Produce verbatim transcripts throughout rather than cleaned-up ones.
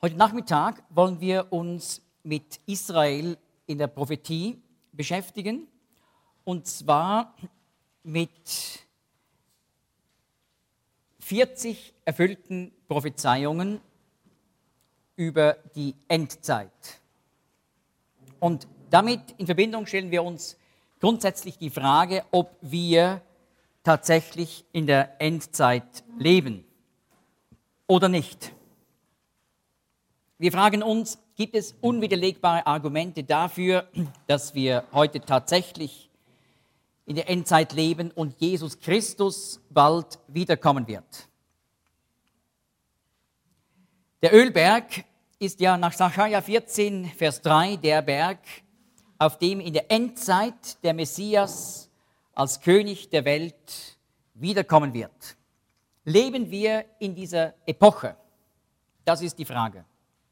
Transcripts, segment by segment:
Heute Nachmittag wollen wir uns mit Israel in der Prophetie beschäftigen, und zwar mit vierzig erfüllten Prophezeiungen über die Endzeit. Und damit in Verbindung stellen wir uns grundsätzlich die Frage, ob wir tatsächlich in der Endzeit leben oder nicht. Wir fragen uns, gibt es unwiderlegbare Argumente dafür, dass wir heute tatsächlich in der Endzeit leben und Jesus Christus bald wiederkommen wird? Der Ölberg ist ja nach Sacharja vierzehn, Vers drei der Berg, auf dem in der Endzeit der Messias als König der Welt wiederkommen wird. Leben wir in dieser Epoche? Das ist die Frage.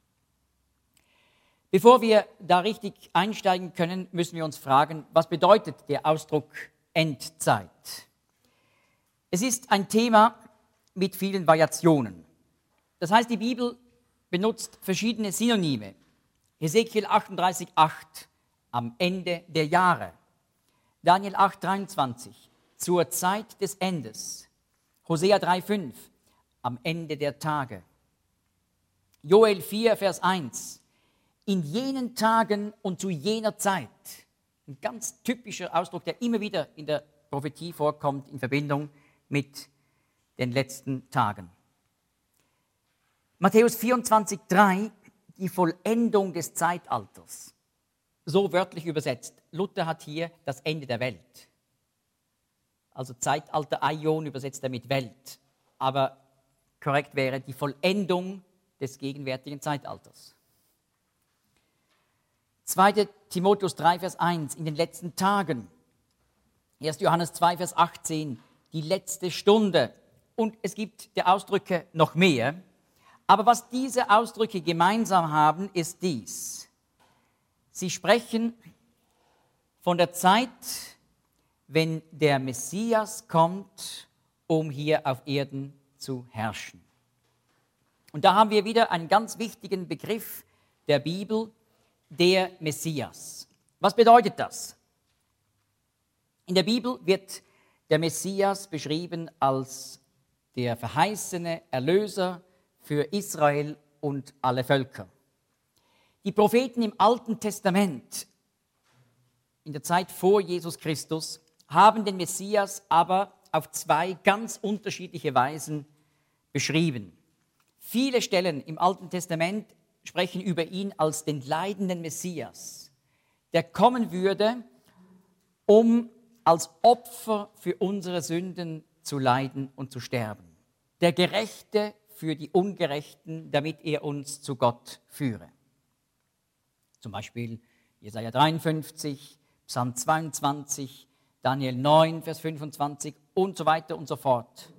Bevor wir da richtig einsteigen können, müssen wir uns fragen, was bedeutet der Ausdruck Endzeit? Es ist ein Thema mit vielen Variationen. Das heißt, die Bibel benutzt verschiedene Synonyme. Hesekiel achtunddreißig, acht, am Ende der Jahre. Daniel acht, dreiundzwanzig, zur Zeit des Endes. Hosea drei, fünf, am Ende der Tage. Joel vier, Vers eins, in jenen Tagen und zu jener Zeit. Ein ganz typischer Ausdruck, der immer wieder in der Prophetie vorkommt in Verbindung mit den letzten Tagen. Matthäus vierundzwanzig, drei, die Vollendung des Zeitalters. So wörtlich übersetzt. Luther hat hier das Ende der Welt. Also Zeitalter, Aion übersetzt er mit Welt. Aber korrekt wäre die Vollendung des gegenwärtigen Zeitalters. zweiter Timotheus drei, Vers eins, in den letzten Tagen. erster Johannes zwei, Vers achtzehn, die letzte Stunde. Und es gibt der Ausdrücke noch mehr. Aber was diese Ausdrücke gemeinsam haben, ist dies. Sie sprechen von der Zeit, wenn der Messias kommt, um hier auf Erden zu herrschen. Und da haben wir wieder einen ganz wichtigen Begriff der Bibel, der Messias. Was bedeutet das? In der Bibel wird der Messias beschrieben als der verheißene Erlöser für Israel und alle Völker. Die Propheten im Alten Testament, in der Zeit vor Jesus Christus, haben den Messias aber auf zwei ganz unterschiedliche Weisen beschrieben. Viele Stellen im Alten Testament sprechen über ihn als den leidenden Messias, der kommen würde, um als Opfer für unsere Sünden zu leiden und zu sterben. Der Gerechte für die Ungerechten, damit er uns zu Gott führe. Zum Beispiel Jesaja dreiundfünfzig, Psalm zweiundzwanzig, Daniel neun, Vers fünfundzwanzig und so weiter und so fort.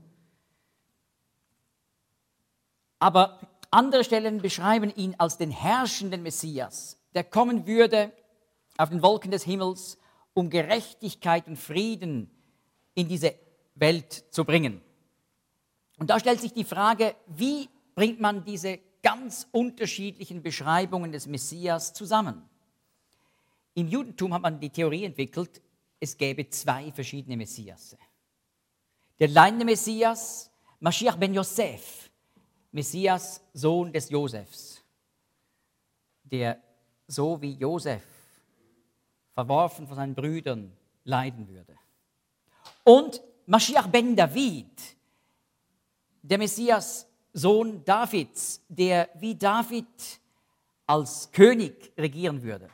Aber andere Stellen beschreiben ihn als den herrschenden Messias, der kommen würde auf den Wolken des Himmels, um Gerechtigkeit und Frieden in diese Welt zu bringen. Und da stellt sich die Frage, wie bringt man diese ganz unterschiedlichen Beschreibungen des Messias zusammen? Im Judentum hat man die Theorie entwickelt, es gäbe zwei verschiedene Messiasse. Der leidende Messias, Mashiach ben Yosef, Messias, Sohn des Josefs, der so wie Josef, verworfen von seinen Brüdern, leiden würde. Und Mashiach ben David, der Messias, Sohn Davids, der wie David als König regieren würde.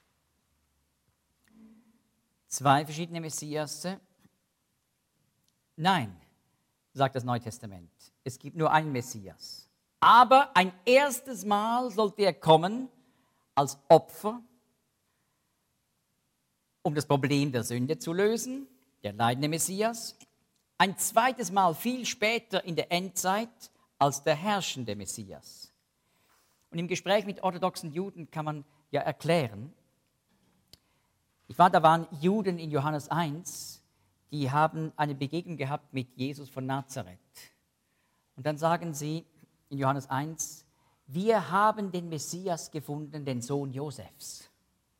Zwei verschiedene Messiasse? Nein, sagt das Neue Testament. Es gibt nur einen Messias. Aber ein erstes Mal sollte er kommen als Opfer, um das Problem der Sünde zu lösen, der leidende Messias. Ein zweites Mal viel später in der Endzeit als der herrschende Messias. Und im Gespräch mit orthodoxen Juden kann man ja erklären, ich war, da waren Juden in Johannes eins, die haben eine Begegnung gehabt mit Jesus von Nazareth. Und dann sagen sie in Johannes eins, wir haben den Messias gefunden, den Sohn Josefs.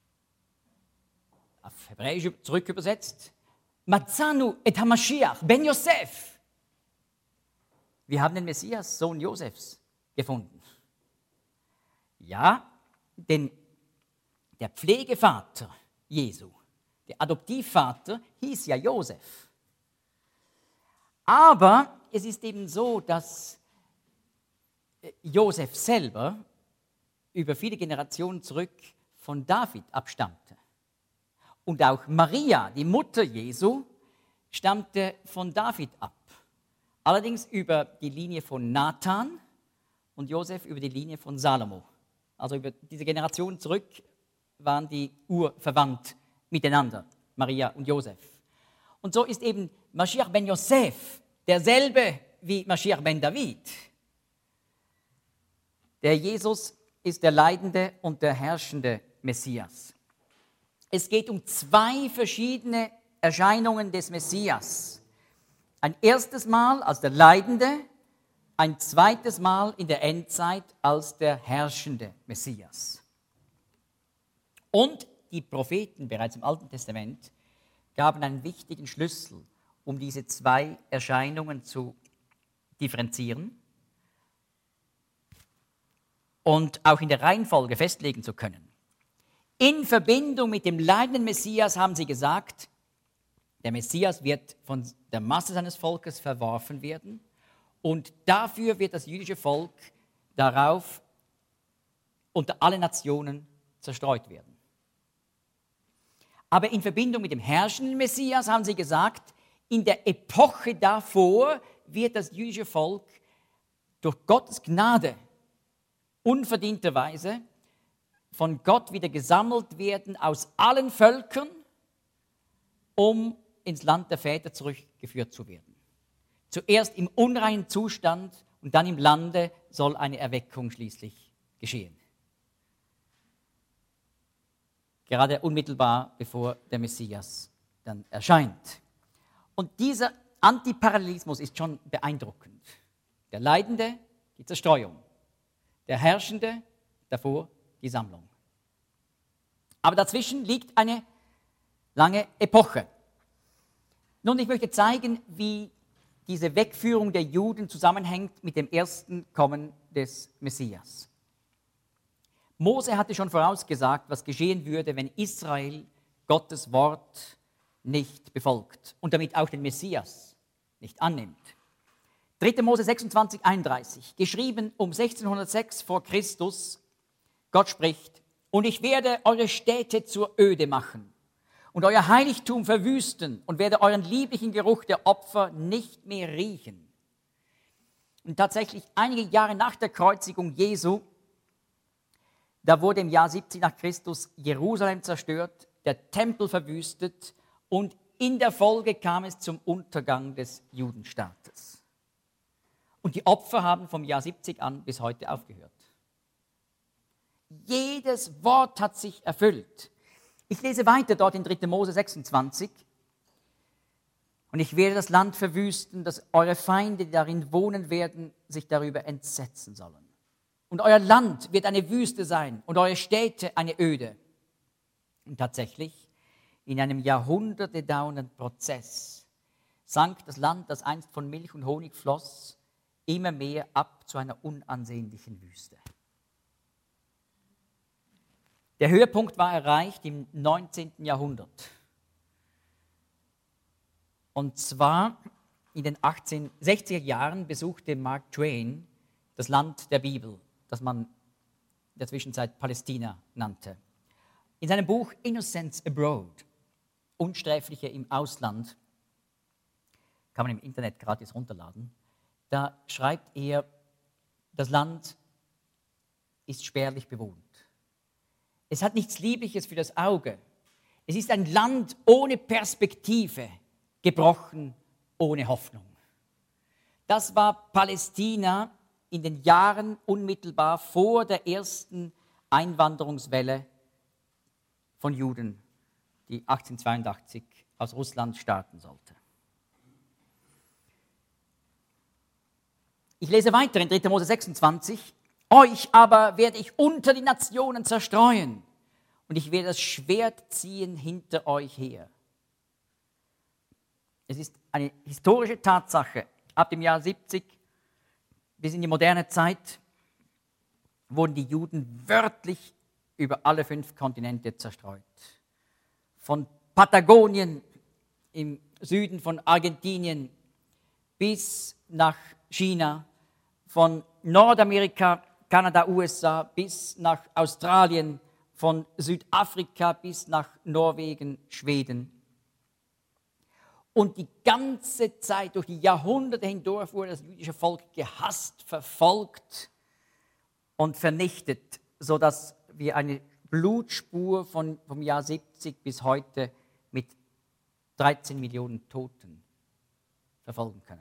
Auf Hebräisch zurückübersetzt, Matzanu et Hamashiach ben Yosef. Wir haben den Messias, Sohn Josefs, gefunden. Ja, denn der Pflegevater Jesu, der Adoptivvater, hieß ja Josef. Aber es ist eben so, dass Josef selber über viele Generationen zurück von David abstammte. Und auch Maria, die Mutter Jesu, stammte von David ab. Allerdings über die Linie von Nathan und Josef über die Linie von Salomo. Also über diese Generation zurück waren die urverwandt miteinander, Maria und Josef. Und so ist eben Mashiach ben Yosef derselbe wie Mashiach ben David. Der Jesus ist der leidende und der herrschende Messias. Es geht um zwei verschiedene Erscheinungen des Messias. Ein erstes Mal als der Leidende, ein zweites Mal in der Endzeit als der herrschende Messias. Und die Propheten bereits im Alten Testament gaben einen wichtigen Schlüssel, um diese zwei Erscheinungen zu differenzieren und auch in der Reihenfolge festlegen zu können. In Verbindung mit dem leidenden Messias haben sie gesagt, der Messias wird von der Masse seines Volkes verworfen werden und dafür wird das jüdische Volk darauf unter alle Nationen zerstreut werden. Aber in Verbindung mit dem herrschenden Messias haben sie gesagt, in der Epoche davor wird das jüdische Volk durch Gottes Gnade unverdienterweise von Gott wieder gesammelt werden aus allen Völkern, um ins Land der Väter zurückgeführt zu werden. Zuerst im unreinen Zustand und dann im Lande soll eine Erweckung schließlich geschehen. Gerade unmittelbar bevor der Messias dann erscheint. Und dieser Antiparallelismus ist schon beeindruckend. Der Leidende, die Zerstreuung. Der Herrschende, davor die Sammlung. Aber dazwischen liegt eine lange Epoche. Nun, ich möchte zeigen, wie diese Wegführung der Juden zusammenhängt mit dem ersten Kommen des Messias. Mose hatte schon vorausgesagt, was geschehen würde, wenn Israel Gottes Wort nicht befolgt und damit auch den Messias nicht annimmt. dritter Mose sechsundzwanzig, einunddreißig, geschrieben um sechzehnhundertsechs vor Christus, Gott spricht, und ich werde eure Städte zur Öde machen und euer Heiligtum verwüsten und werde euren lieblichen Geruch der Opfer nicht mehr riechen. Und tatsächlich einige Jahre nach der Kreuzigung Jesu, da wurde im Jahr siebzig nach Christus Jerusalem zerstört, der Tempel verwüstet und in der Folge kam es zum Untergang des Judenstaates. Und die Opfer haben vom Jahr siebzig an bis heute aufgehört. Jedes Wort hat sich erfüllt. Ich lese weiter dort in dritter Mose sechsundzwanzig. Und ich werde das Land verwüsten, dass eure Feinde, die darin wohnen werden, sich darüber entsetzen sollen. Und euer Land wird eine Wüste sein und eure Städte eine Öde. Und tatsächlich, in einem Jahrhunderte dauernden Prozess sank das Land, das einst von Milch und Honig floss, immer mehr ab zu einer unansehnlichen Wüste. Der Höhepunkt war erreicht im neunzehnten Jahrhundert. Und zwar in den achtzehnhundertsechziger Jahren besuchte Mark Twain das Land der Bibel, das man in der Zwischenzeit Palästina nannte. In seinem Buch Innocents Abroad, Unsträfliche im Ausland, kann man im Internet gratis runterladen, da schreibt er, das Land ist spärlich bewohnt. Es hat nichts Liebliches für das Auge. Es ist ein Land ohne Perspektive, gebrochen ohne Hoffnung. Das war Palästina in den Jahren unmittelbar vor der ersten Einwanderungswelle von Juden, die achtzehnhundertzweiundachtzig aus Russland starten sollte. Ich lese weiter in dritter Mose sechsundzwanzig. Euch aber werde ich unter die Nationen zerstreuen und ich werde das Schwert ziehen hinter euch her. Es ist eine historische Tatsache. Ab dem Jahr siebzig bis in die moderne Zeit wurden die Juden wörtlich über alle fünf Kontinente zerstreut. Von Patagonien im Süden von Argentinien bis nach China, von Nordamerika, Kanada, U S A bis nach Australien, von Südafrika bis nach Norwegen, Schweden. Und die ganze Zeit, durch die Jahrhunderte hindurch, wurde das jüdische Volk gehasst, verfolgt und vernichtet, sodass wir eine Blutspur von, vom Jahr siebzig bis heute mit dreizehn Millionen Toten verfolgen können.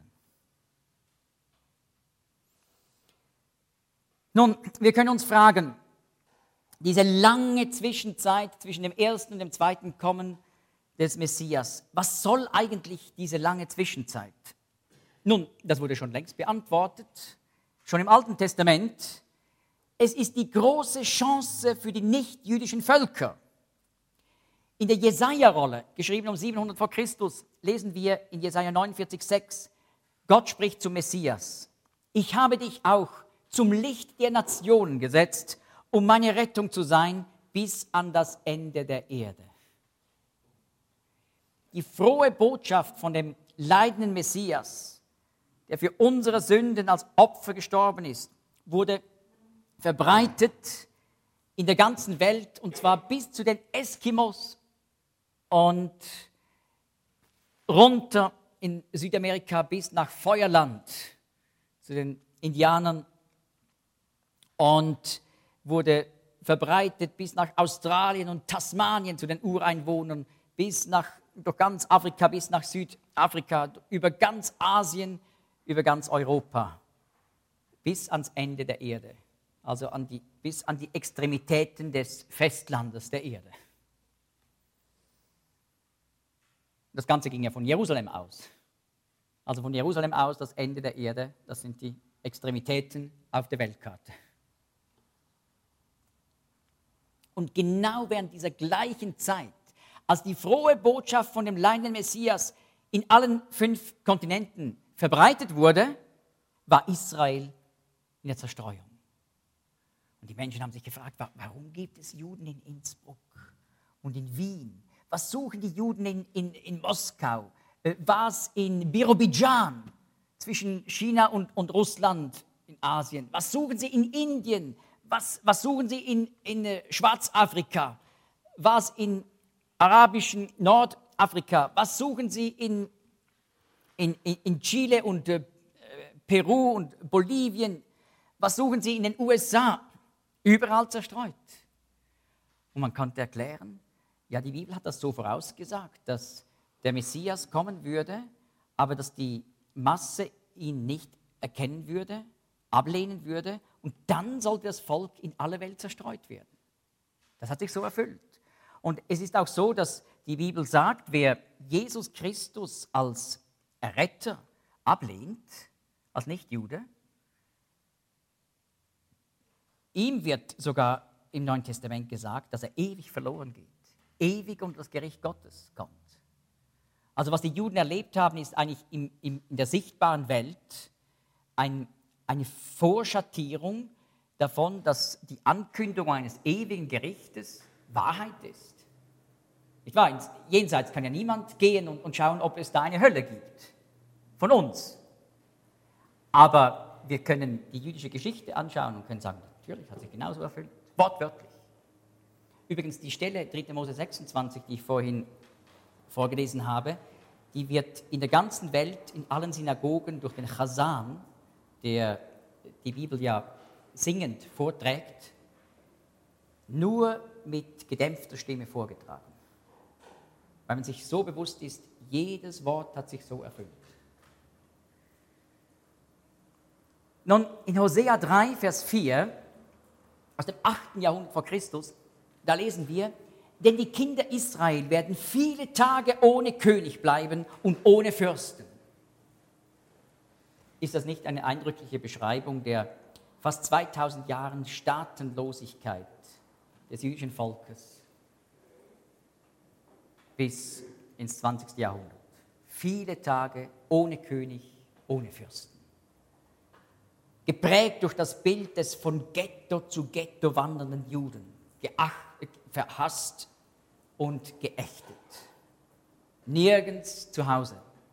Nun, wir können uns fragen, diese lange Zwischenzeit zwischen dem ersten und dem zweiten Kommen des Messias, was soll eigentlich diese lange Zwischenzeit? Nun, das wurde schon längst beantwortet, schon im Alten Testament. Es ist die große Chance für die nichtjüdischen Völker. In der Jesaja-Rolle, geschrieben um siebenhundert vor Christus, lesen wir in Jesaja neunundvierzig, sechs, Gott spricht zum Messias: Ich habe dich auch zum Licht der Nationen gesetzt, um meine Rettung zu sein bis an das Ende der Erde. Die frohe Botschaft von dem leidenden Messias, der für unsere Sünden als Opfer gestorben ist, wurde verbreitet in der ganzen Welt, und zwar bis zu den Eskimos und runter in Südamerika bis nach Feuerland, zu den Indianern, und wurde verbreitet bis nach Australien und Tasmanien zu den Ureinwohnern, bis nach, durch ganz Afrika, bis nach Südafrika, über ganz Asien, über ganz Europa, bis ans Ende der Erde, also an die, bis an die Extremitäten des Festlandes der Erde. Das Ganze ging ja von Jerusalem aus. Also von Jerusalem aus das Ende der Erde, das sind die Extremitäten auf der Weltkarte. Und genau während dieser gleichen Zeit, als die frohe Botschaft von dem leidenden Messias in allen fünf Kontinenten verbreitet wurde, war Israel in der Zerstreuung. Und die Menschen haben sich gefragt, warum gibt es Juden in Innsbruck und in Wien? Was suchen die Juden in, in, in Moskau? Was in Birobidschan zwischen China und, und Russland in Asien? Was suchen sie in Indien? Was, was suchen sie in, in Schwarzafrika? Was in arabischen Nordafrika? Was suchen sie in, in, in Chile und äh, Peru und Bolivien? Was suchen sie in den U S A? Überall zerstreut. Und man konnte erklären, ja, die Bibel hat das so vorausgesagt, dass der Messias kommen würde, aber dass die Masse ihn nicht erkennen würde, ablehnen würde, und dann sollte das Volk in alle Welt zerstreut werden. Das hat sich so erfüllt. Und es ist auch so, dass die Bibel sagt, wer Jesus Christus als Erretter ablehnt, als Nichtjude, ihm wird sogar im Neuen Testament gesagt, dass er ewig verloren geht, ewig unter das Gericht Gottes kommt. Also was die Juden erlebt haben, ist eigentlich im, im, in der sichtbaren Welt ein eine Vorschattierung davon, dass die Ankündigung eines ewigen Gerichtes Wahrheit ist. Nicht wahr? Ins Jenseits kann ja niemand gehen und, und schauen, ob es da eine Hölle gibt. Von uns. Aber wir können die jüdische Geschichte anschauen und können sagen, natürlich hat sich genauso erfüllt. Wortwörtlich. Übrigens die Stelle dritter Mose sechsundzwanzig, die ich vorhin vorgelesen habe, die wird in der ganzen Welt, in allen Synagogen durch den Chazan, der die Bibel ja singend vorträgt, nur mit gedämpfter Stimme vorgetragen. Weil man sich so bewusst ist, jedes Wort hat sich so erfüllt. Nun, in Hosea drei, Vers vier, aus dem achten Jahrhundert vor Christus, da lesen wir, denn die Kinder Israel werden viele Tage ohne König bleiben und ohne Fürsten. Ist das nicht eine eindrückliche Beschreibung der fast zweitausend Jahren Staatenlosigkeit des jüdischen Volkes bis ins zwanzigste Jahrhundert. Viele Tage ohne König, ohne Fürsten. Geprägt durch das Bild des von Ghetto zu Ghetto wandernden Juden, geachtet, verhasst und geächtet. Nirgends zu Hause.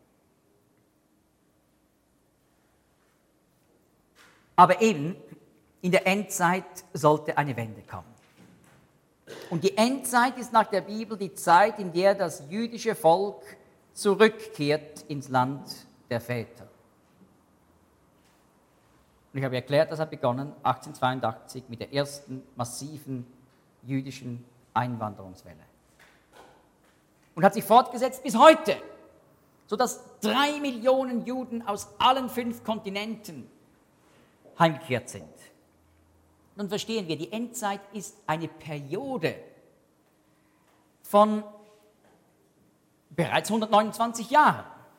Aber eben, in der Endzeit sollte eine Wende kommen. Und die Endzeit ist nach der Bibel die Zeit, in der das jüdische Volk zurückkehrt ins Land der Väter. Und ich habe erklärt, das hat begonnen achtzehnhundertzweiundachtzig mit der ersten massiven jüdischen Einwanderungswelle. Und hat sich fortgesetzt bis heute, sodass drei Millionen Juden aus allen fünf Kontinenten heimgekehrt sind. Nun verstehen wir, die Endzeit ist eine Periode von bereits hundertneunundzwanzig Jahren.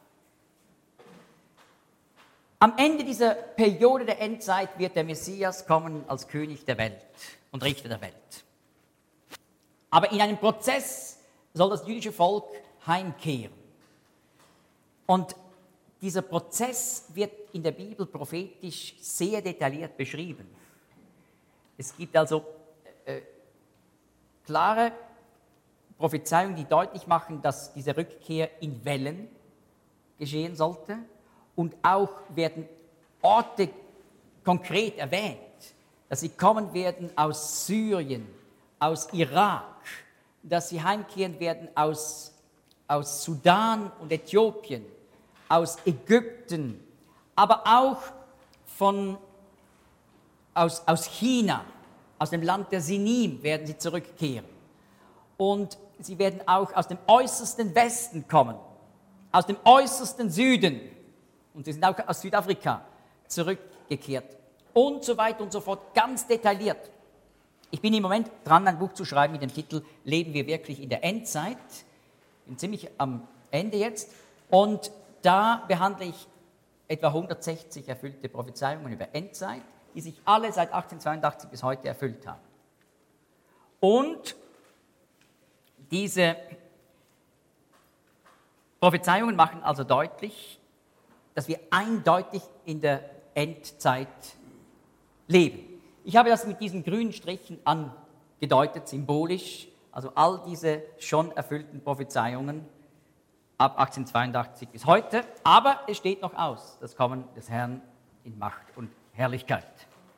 Am Ende dieser Periode der Endzeit wird der Messias kommen als König der Welt und Richter der Welt. Aber in einem Prozess soll das jüdische Volk heimkehren. Und dieser Prozess wird in der Bibel prophetisch sehr detailliert beschrieben. Es gibt also äh, klare Prophezeiungen, die deutlich machen, dass diese Rückkehr in Wellen geschehen sollte. Und auch werden Orte konkret erwähnt, dass sie kommen werden aus Syrien, aus Irak, dass sie heimkehren werden aus, aus Sudan und Äthiopien, aus Ägypten, aber auch von, aus, aus China, aus dem Land der Sinim werden sie zurückkehren. Und sie werden auch aus dem äußersten Westen kommen, aus dem äußersten Süden. Und sie sind auch aus Südafrika zurückgekehrt und so weiter und so fort, ganz detailliert. Ich bin im Moment dran, ein Buch zu schreiben mit dem Titel Leben wir wirklich in der Endzeit? Bin ziemlich am Ende jetzt. Und da behandle ich etwa hundertsechzig erfüllte Prophezeiungen über Endzeit, die sich alle seit achtzehnhundertzweiundachtzig bis heute erfüllt haben. Und diese Prophezeiungen machen also deutlich, dass wir eindeutig in der Endzeit leben. Ich habe das mit diesen grünen Strichen angedeutet, symbolisch, also all diese schon erfüllten Prophezeiungen ab achtzehnhundertzweiundachtzig bis heute, aber es steht noch aus, das Kommen des Herrn in Macht und Herrlichkeit.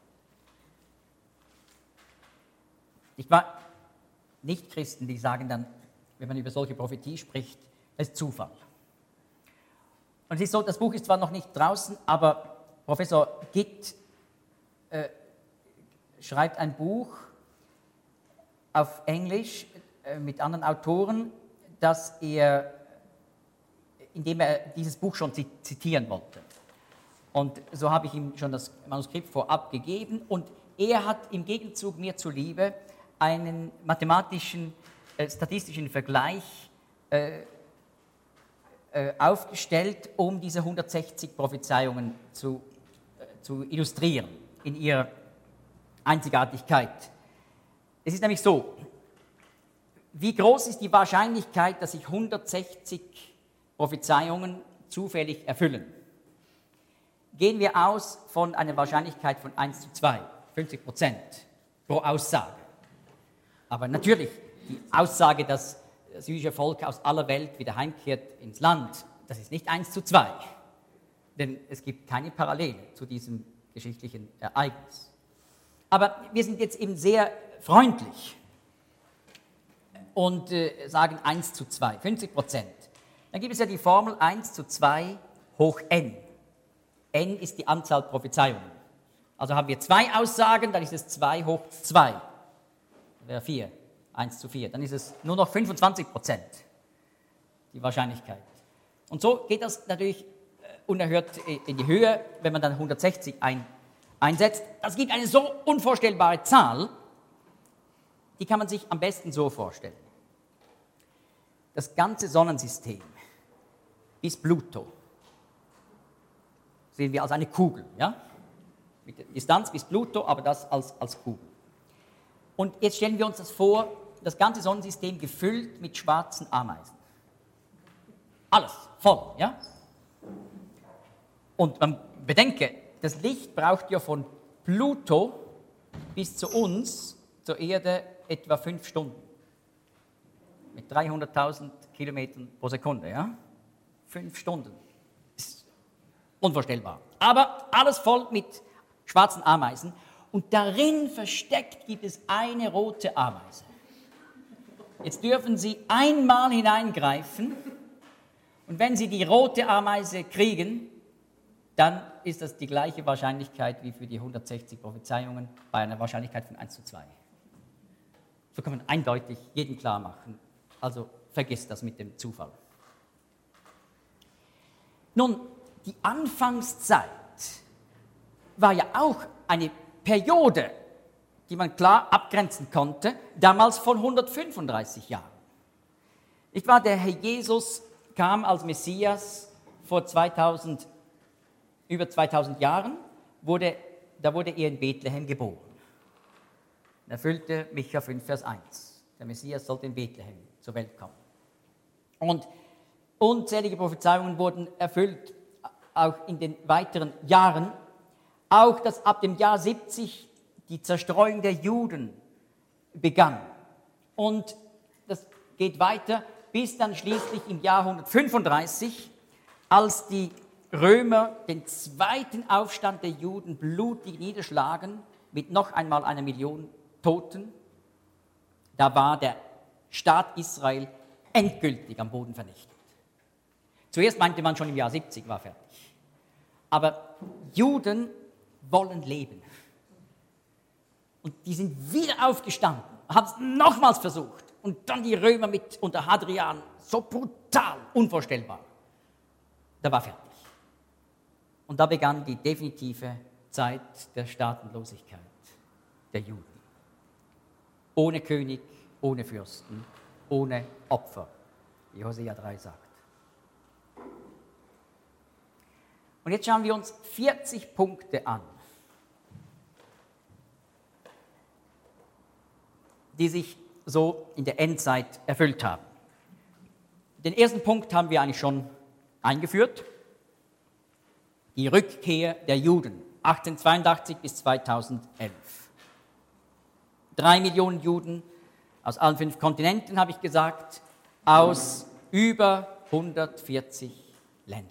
Ich war Nicht-Christen, die sagen dann, wenn man über solche Prophetie spricht, es ist Zufall. Und es ist so, das Buch ist zwar noch nicht draußen, aber Professor Gitt äh, schreibt ein Buch auf Englisch äh, mit anderen Autoren, dass er, in dem er dieses Buch schon zitieren wollte. Und so habe ich ihm schon das Manuskript vorab gegeben und er hat im Gegenzug mir zuliebe einen mathematischen, äh, statistischen Vergleich äh, aufgestellt, um diese hundertsechzig Prophezeiungen zu, äh, zu illustrieren in ihrer Einzigartigkeit. Es ist nämlich so, wie groß ist die Wahrscheinlichkeit, dass sich hundertsechzig Prophezeiungen zufällig erfüllen? Gehen wir aus von einer Wahrscheinlichkeit von eins zu zwei, fünfzig Prozent pro Aussage. Aber natürlich, die Aussage, dass das jüdische Volk aus aller Welt wieder heimkehrt ins Land, das ist nicht eins zu zwei, denn es gibt keine Parallele zu diesem geschichtlichen Ereignis. Aber wir sind jetzt eben sehr freundlich und äh, sagen eins zu zwei, fünfzig Prozent. Dann gibt es ja die Formel eins zu zwei hoch n. N ist die Anzahl Prophezeiungen. Also haben wir zwei Aussagen, dann ist es zwei hoch zwei. Das wäre vier. eins zu vier, dann ist es nur noch fünfundzwanzig Prozent, die Wahrscheinlichkeit. Und so geht das natürlich unerhört in die Höhe, wenn man dann hundertsechzig ein, einsetzt. Das gibt eine so unvorstellbare Zahl, die kann man sich am besten so vorstellen. Das ganze Sonnensystem bis Pluto sehen wir als eine Kugel, ja? mit der Distanz bis Pluto, aber das als, als Kugel. Und jetzt stellen wir uns das vor, das ganze Sonnensystem gefüllt mit schwarzen Ameisen. Alles voll, ja? Und man bedenke, das Licht braucht ja von Pluto bis zu uns, zur Erde, etwa fünf Stunden. Mit dreihunderttausend Kilometern pro Sekunde, ja? Fünf Stunden. Ist unvorstellbar. Aber alles voll mit schwarzen Ameisen. Und darin versteckt gibt es eine rote Ameise. Jetzt dürfen Sie einmal hineingreifen und wenn Sie die rote Ameise kriegen, dann ist das die gleiche Wahrscheinlichkeit wie für die hundertsechzig Prophezeiungen bei einer Wahrscheinlichkeit von eins zu zwei. So kann man eindeutig jedem klar machen. Also vergiss das mit dem Zufall. Nun, die Anfangszeit war ja auch eine Periode, die man klar abgrenzen konnte, damals von hundertfünfunddreißig Jahren. Ich war, der Herr Jesus kam als Messias vor zweitausend, über zweitausend Jahren, wurde, da wurde er in Bethlehem geboren. Er erfüllte Micha fünf, Vers eins. Der Messias sollte in Bethlehem zur Welt kommen. Und unzählige Prophezeiungen wurden erfüllt, auch in den weiteren Jahren. Auch, dass ab dem Jahr siebzig die Zerstreuung der Juden begann. Und das geht weiter bis dann schließlich im Jahr hundertfünfunddreißig, als die Römer den zweiten Aufstand der Juden blutig niederschlagen, mit noch einmal einer Million Toten. Da war der Staat Israel endgültig am Boden vernichtet. Zuerst meinte man schon im Jahr siebzig war fertig. Aber Juden wollen leben. Und die sind wieder aufgestanden, haben es nochmals versucht. Und dann die Römer mit unter Hadrian, so brutal, unvorstellbar. Da war fertig. Und da begann die definitive Zeit der Staatenlosigkeit der Juden. Ohne König, ohne Fürsten, ohne Opfer, wie Hosea drei sagt. Und jetzt schauen wir uns vierzig Punkte an, die sich so in der Endzeit erfüllt haben. Den ersten Punkt haben wir eigentlich schon eingeführt. Die Rückkehr der Juden, achtzehnhundertzweiundachtzig bis zweitausendelf. Drei Millionen Juden aus allen fünf Kontinenten, habe ich gesagt, aus über hundertvierzig Ländern.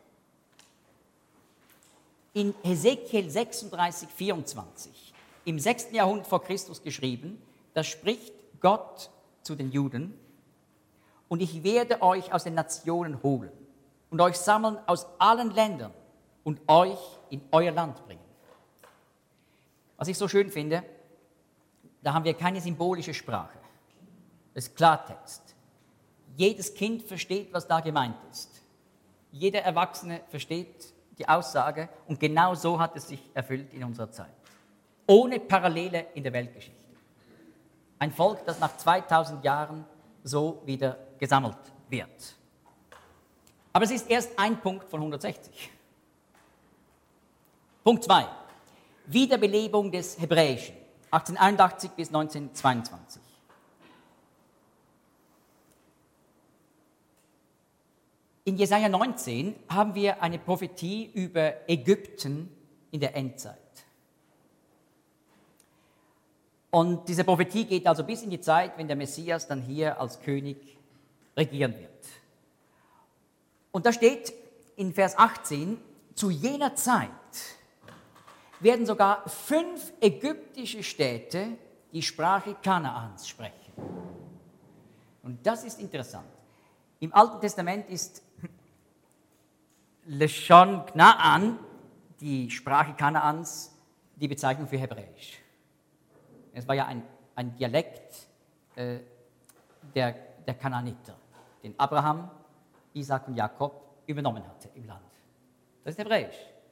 In Hesekiel sechsunddreißig, vierundzwanzig, im sechsten Jahrhundert vor Christus geschrieben, da spricht Gott zu den Juden: Und ich werde euch aus den Nationen holen und euch sammeln aus allen Ländern und euch in euer Land bringen. Was ich so schön finde, da haben wir keine symbolische Sprache. Das ist Klartext. Jedes Kind versteht, was da gemeint ist. Jeder Erwachsene versteht die Aussage und genau so hat es sich erfüllt in unserer Zeit. Ohne Parallele in der Weltgeschichte. Ein Volk, das nach zweitausend Jahren so wieder gesammelt wird. Aber es ist erst ein Punkt von hundertsechzig. Punkt zwei. Wiederbelebung des Hebräischen, achtzehnhunderteinundachtzig bis neunzehnhundertzweiundzwanzig. In Jesaja neunzehn haben wir eine Prophetie über Ägypten in der Endzeit. Und diese Prophetie geht also bis in die Zeit, wenn der Messias dann hier als König regieren wird. Und da steht in Vers achtzehn, zu jener Zeit werden sogar fünf ägyptische Städte die Sprache Kanaans sprechen. Und das ist interessant. Im Alten Testament ist Leshon Knaan, die Sprache Kanaans, die Bezeichnung für Hebräisch. Es war ja ein, ein Dialekt äh, der, der Kanaaniter, den Abraham, Isaac und Jakob übernommen hatte im Land. Das ist Hebräisch.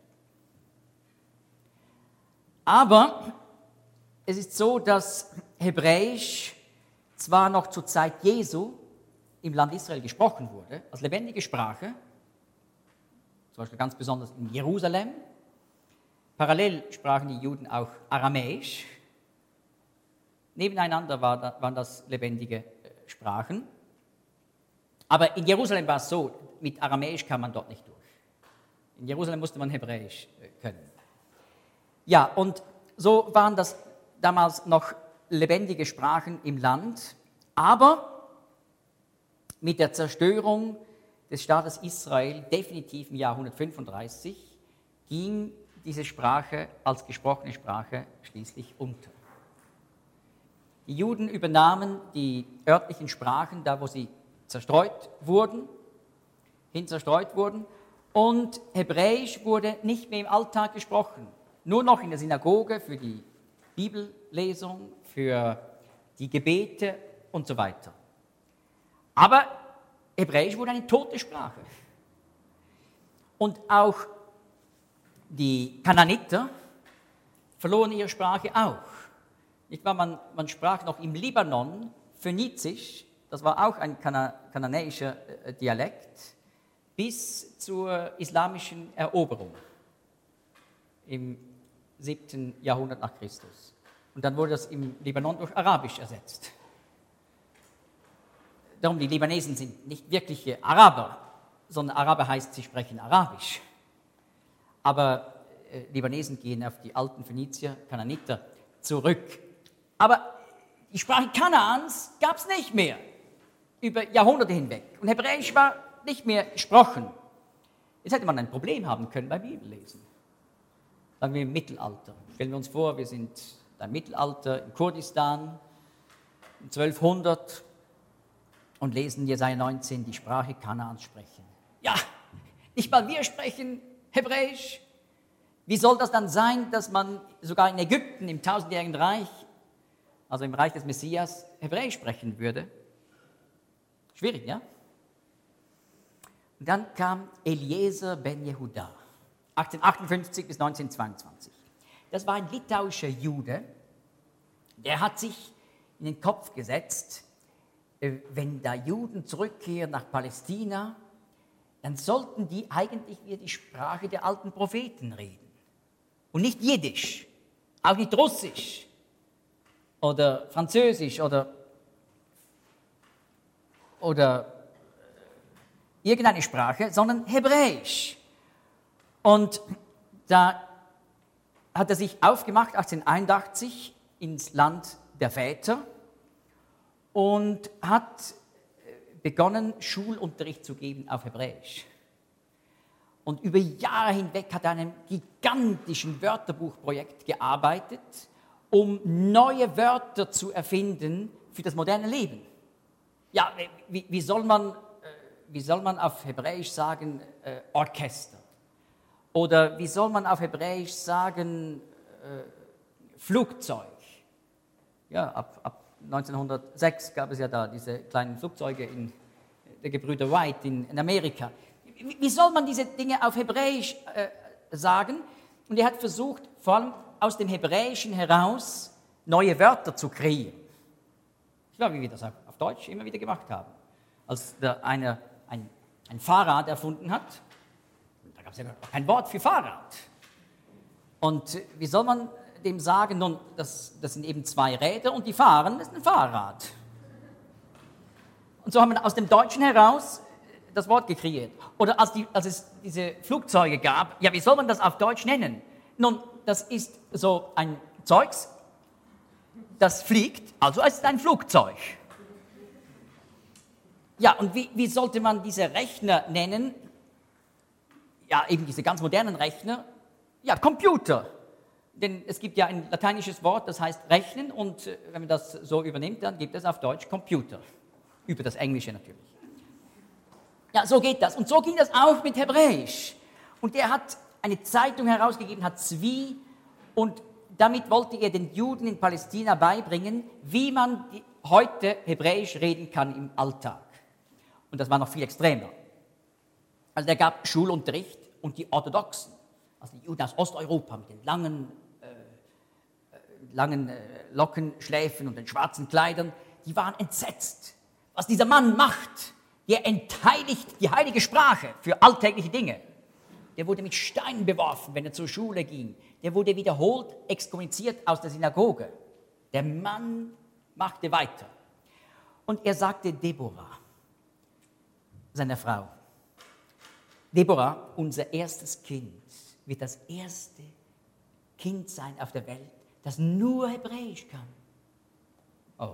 Aber es ist so, dass Hebräisch zwar noch zur Zeit Jesu im Land Israel gesprochen wurde, als lebendige Sprache, zum Beispiel ganz besonders in Jerusalem, Parallel sprachen die Juden auch Aramäisch. Nebeneinander war da, waren das lebendige Sprachen. Aber in Jerusalem war es so, mit Aramäisch kam man dort nicht durch. In Jerusalem musste man Hebräisch können. Ja, und so waren das damals noch lebendige Sprachen im Land. Aber mit der Zerstörung des Staates Israel, definitiv im Jahr hundertfünfunddreißig, ging diese Sprache als gesprochene Sprache schließlich unter. Die Juden übernahmen die örtlichen Sprachen, da wo sie zerstreut wurden, hin zerstreut wurden, und Hebräisch wurde nicht mehr im Alltag gesprochen, nur noch in der Synagoge für die Bibellesung, für die Gebete und so weiter. Aber Hebräisch wurde eine tote Sprache. Und auch die Kanaaniter verloren ihre Sprache auch. Nicht wahr? Man, man sprach noch im Libanon Phönizisch, das war auch ein kana, kananäischer äh, Dialekt, bis zur islamischen Eroberung im siebten Jahrhundert nach Christus. Und dann wurde das im Libanon durch Arabisch ersetzt. Darum, die Libanesen sind nicht wirkliche Araber, sondern Araber heißt, sie sprechen Arabisch. Aber äh, Libanesen gehen auf die alten Phönizier, Kanaaniter zurück. Aber die Sprache Kanaans gab es nicht mehr über Jahrhunderte hinweg. Und Hebräisch war nicht mehr gesprochen. Jetzt hätte man ein Problem haben können beim Bibellesen. Sagen wir im Mittelalter. Stellen wir uns vor, wir sind im Mittelalter in Kurdistan, um zwölfhundert, und lesen Jesaja neunzehn, die Sprache Kanaans sprechen. Ja, nicht mal wir sprechen Hebräisch. Wie soll das dann sein, dass man sogar in Ägypten im tausendjährigen Reich, also im Reich des Messias, Hebräisch sprechen würde? Schwierig, ja? Und dann kam Eliezer ben Jehuda, achtzehnhundertachtundfünfzig bis neunzehnhundertzweiundzwanzig. Das war ein litauischer Jude, der hat sich in den Kopf gesetzt, wenn da Juden zurückkehren nach Palästina, dann sollten die eigentlich wieder die Sprache der alten Propheten reden. Und nicht Jiddisch, auch nicht Russisch oder Französisch oder, oder irgendeine Sprache, sondern Hebräisch. Und da hat er sich aufgemacht, achtzehnhunderteinundachtzig, ins Land der Väter und hat begonnen, Schulunterricht zu geben auf Hebräisch. Und über Jahre hinweg hat er an einem gigantischen Wörterbuchprojekt gearbeitet, um neue Wörter zu erfinden für das moderne Leben. Ja, wie, wie, soll, man, wie soll man auf Hebräisch sagen äh, Orchester? Oder wie soll man auf Hebräisch sagen äh, Flugzeug? Ja, ab, ab neunzehnhundertsechs gab es ja da diese kleinen Flugzeuge in der Gebrüder Wright in, in Amerika. Wie, wie soll man diese Dinge auf Hebräisch äh, sagen? Und er hat versucht, vor allem aus dem Hebräischen heraus neue Wörter zu kreieren. Ich glaube, wie wir das auf Deutsch immer wieder gemacht haben. Als der eine ein, ein Fahrrad erfunden hat, da gab es ja kein Wort für Fahrrad. Und wie soll man dem sagen, nun, das, das sind eben zwei Räder und die fahren, das ist ein Fahrrad. Und so haben wir aus dem Deutschen heraus das Wort gekreiert. Oder als, die, als es diese Flugzeuge gab, ja, wie soll man das auf Deutsch nennen? Nun, das ist so ein Zeugs, das fliegt, also es ist ein Flugzeug. Ja, und wie, wie sollte man diese Rechner nennen? Ja, eben diese ganz modernen Rechner. Ja, Computer. Denn es gibt ja ein lateinisches Wort, das heißt rechnen, und wenn man das so übernimmt, dann gibt es auf Deutsch Computer. Über das Englische natürlich. Ja, so geht das. Und so ging das auch mit Hebräisch. Und er hat eine Zeitung herausgegeben, hat Zvi, und damit wollte er den Juden in Palästina beibringen, wie man heute Hebräisch reden kann im Alltag. Und das war noch viel extremer. Also der gab Schulunterricht, und die Orthodoxen, also die Juden aus Osteuropa mit den langen, äh, langen äh, Lockenschläfen und den schwarzen Kleidern, die waren entsetzt, was dieser Mann macht. Der entheiligt die heilige Sprache für alltägliche Dinge. der wurde mit Steinen beworfen, wenn er zur Schule ging. Der wurde wiederholt exkommuniziert aus der Synagoge. Der Mann machte weiter. Und er sagte Deborah, seiner Frau, Deborah, unser erstes Kind wird das erste Kind sein auf der Welt, das nur Hebräisch kann. Oh.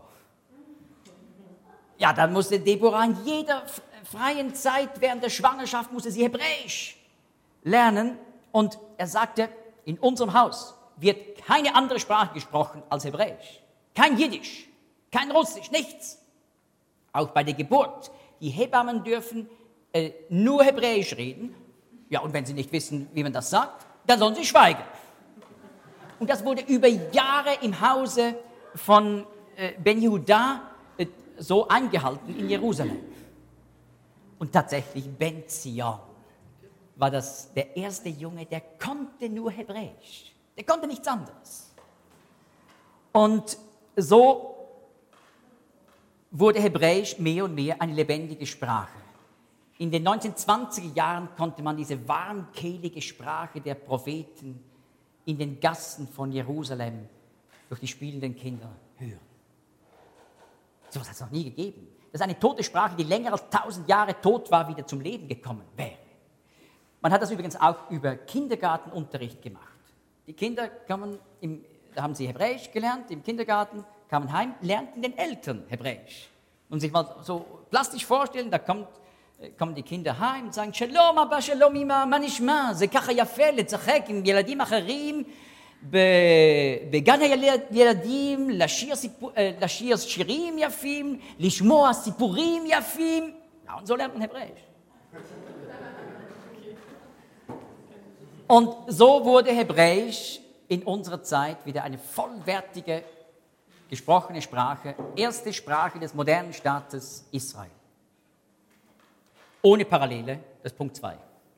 Ja, dann musste Deborah in jeder freien Zeit während der Schwangerschaft musste sie Hebräisch lernen. Und er sagte, in unserem Haus wird keine andere Sprache gesprochen als Hebräisch. Kein Jiddisch, kein Russisch, nichts. Auch bei der Geburt. Die Hebammen dürfen äh, nur Hebräisch reden. Ja, und wenn sie nicht wissen, wie man das sagt, dann sollen sie schweigen. Und das wurde über Jahre im Hause von äh, Ben Yehuda äh, so eingehalten in Jerusalem. Und tatsächlich, Ben Zion war das der erste Junge, der konnte nur Hebräisch. Der konnte nichts anderes. Und so wurde Hebräisch mehr und mehr eine lebendige Sprache. In den neunzehnhundertzwanziger Jahren konnte man diese warmkehlige Sprache der Propheten in den Gassen von Jerusalem durch die spielenden Kinder hören. So etwas hat es noch nie gegeben. Das ist eine tote Sprache, die länger als tausend Jahre tot war, wieder zum Leben gekommen wäre. Man hat das übrigens auch über Kindergartenunterricht gemacht. Die Kinder kamen, im, da haben sie Hebräisch gelernt im Kindergarten, kamen heim, lernten den Eltern Hebräisch. Und sich mal so plastisch vorstellen, da kommt, kommen die Kinder heim und sagen, Shalom, Abba, Shalom, Ima, מה נשמע? זה ככה יפה לצחק עם ילדים אחרים בגן הילדים, לשיר, סיפור, לשיר שירים יפים, לשמוע סיפורים יפים. Ja, und so lernt man Hebräisch. Und so wurde Hebräisch in unserer Zeit wieder eine vollwertige gesprochene Sprache, erste Sprache des modernen Staates Israel. Ohne Parallele, das ist Punkt zwei.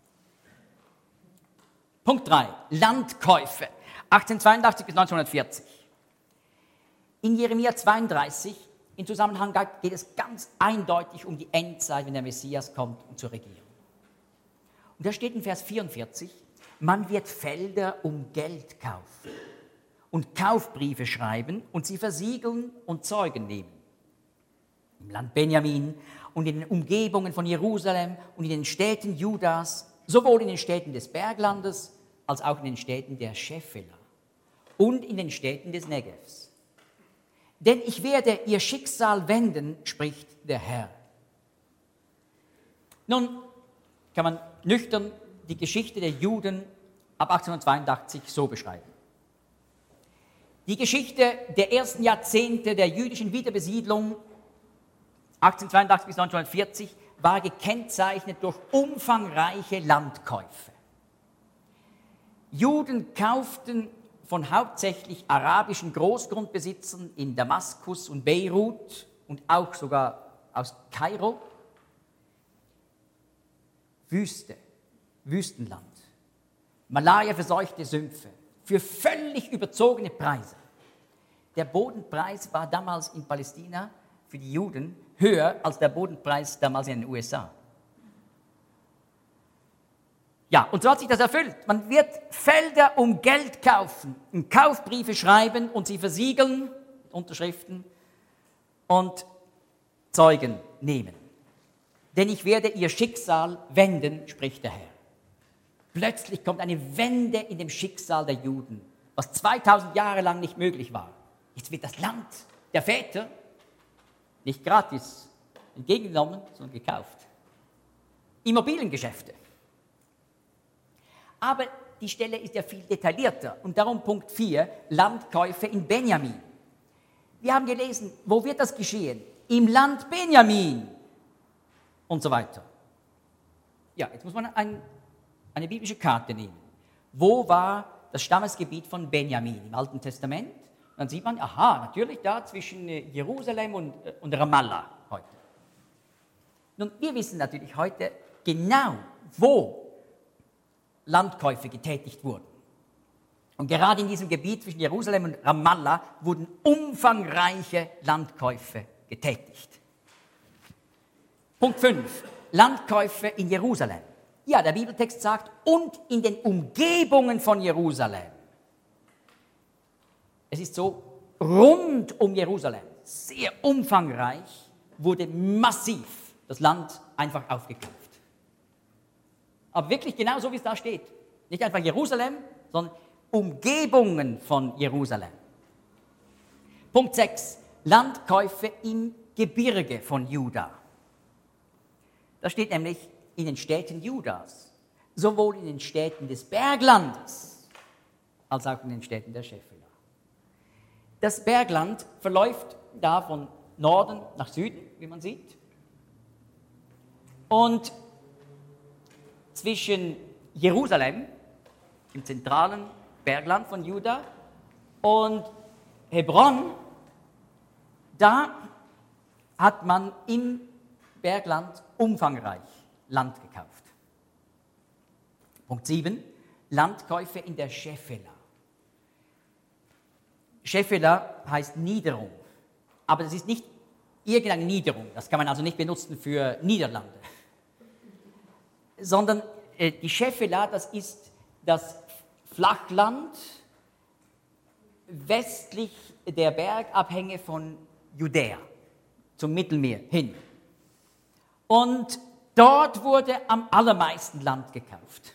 Punkt drei, Landkäufe, achtzehnhundertzweiundachtzig bis neunzehnhundertvierzig. In Jeremia zweiunddreißig, im Zusammenhang geht es ganz eindeutig um die Endzeit, wenn der Messias kommt, um zu regieren. Und da steht in Vers vierundvierzig, man wird Felder um Geld kaufen und Kaufbriefe schreiben und sie versiegeln und Zeugen nehmen. Im Land Benjamin und in den Umgebungen von Jerusalem und in den Städten Judas, sowohl in den Städten des Berglandes als auch in den Städten der Schefela und in den Städten des Negevs. Denn ich werde ihr Schicksal wenden, spricht der Herr. Nun kann man nüchtern die Geschichte der Juden ab achtzehnhundertzweiundachtzig so beschreiben. Die Geschichte der ersten Jahrzehnte der jüdischen Wiederbesiedlung achtzehnhundertzweiundachtzig bis neunzehnhundertvierzig war gekennzeichnet durch umfangreiche Landkäufe. Juden kauften von hauptsächlich arabischen Großgrundbesitzern in Damaskus und Beirut und auch sogar aus Kairo Wüste, Wüstenland, malariaverseuchte Sümpfe für völlig überzogene Preise. Der Bodenpreis war damals in Palästina für die Juden höher als der Bodenpreis damals in den U S A. Ja, und so hat sich das erfüllt. Man wird Felder um Geld kaufen, und Kaufbriefe schreiben und sie versiegeln, Unterschriften, und Zeugen nehmen. Denn ich werde ihr Schicksal wenden, spricht der Herr. Plötzlich kommt eine Wende in dem Schicksal der Juden, was zweitausend Jahre lang nicht möglich war. Jetzt wird das Land der Väter nicht gratis entgegengenommen, sondern gekauft. Immobiliengeschäfte. Aber die Stelle ist ja viel detaillierter und darum Punkt vier, Landkäufe in Benjamin. Wir haben gelesen, wo wird das geschehen? Im Land Benjamin und so weiter. Ja, jetzt muss man ein, eine biblische Karte nehmen. Wo war das Stammesgebiet von Benjamin im Alten Testament? Und dann sieht man, aha, natürlich da zwischen Jerusalem und, und Ramallah heute. Nun, wir wissen natürlich heute genau, wo Landkäufe getätigt wurden. Und gerade in diesem Gebiet zwischen Jerusalem und Ramallah wurden umfangreiche Landkäufe getätigt. Punkt fünf. Landkäufe in Jerusalem. Ja, der Bibeltext sagt, und in den Umgebungen von Jerusalem. Es ist so, rund um Jerusalem, sehr umfangreich, wurde massiv das Land einfach aufgekauft. Aber wirklich genau so, wie es da steht. Nicht einfach Jerusalem, sondern Umgebungen von Jerusalem. Punkt sechs. Landkäufe im Gebirge von Juda. Da steht nämlich in den Städten Judas, sowohl in den Städten des Berglandes als auch in den Städten der Schäfela. Das Bergland verläuft da von Norden nach Süden, wie man sieht. Und zwischen Jerusalem, im zentralen Bergland von Juda, und Hebron, da hat man im Bergland umfangreich Land gekauft. Punkt sieben. Landkäufe in der Schäfela. Schäfela heißt Niederung, aber das ist nicht irgendeine Niederung, das kann man also nicht benutzen für Niederlande, sondern äh, die Schäfela, das ist das Flachland westlich der Bergabhänge von Judäa, zum Mittelmeer hin. Und dort wurde am allermeisten Land gekauft.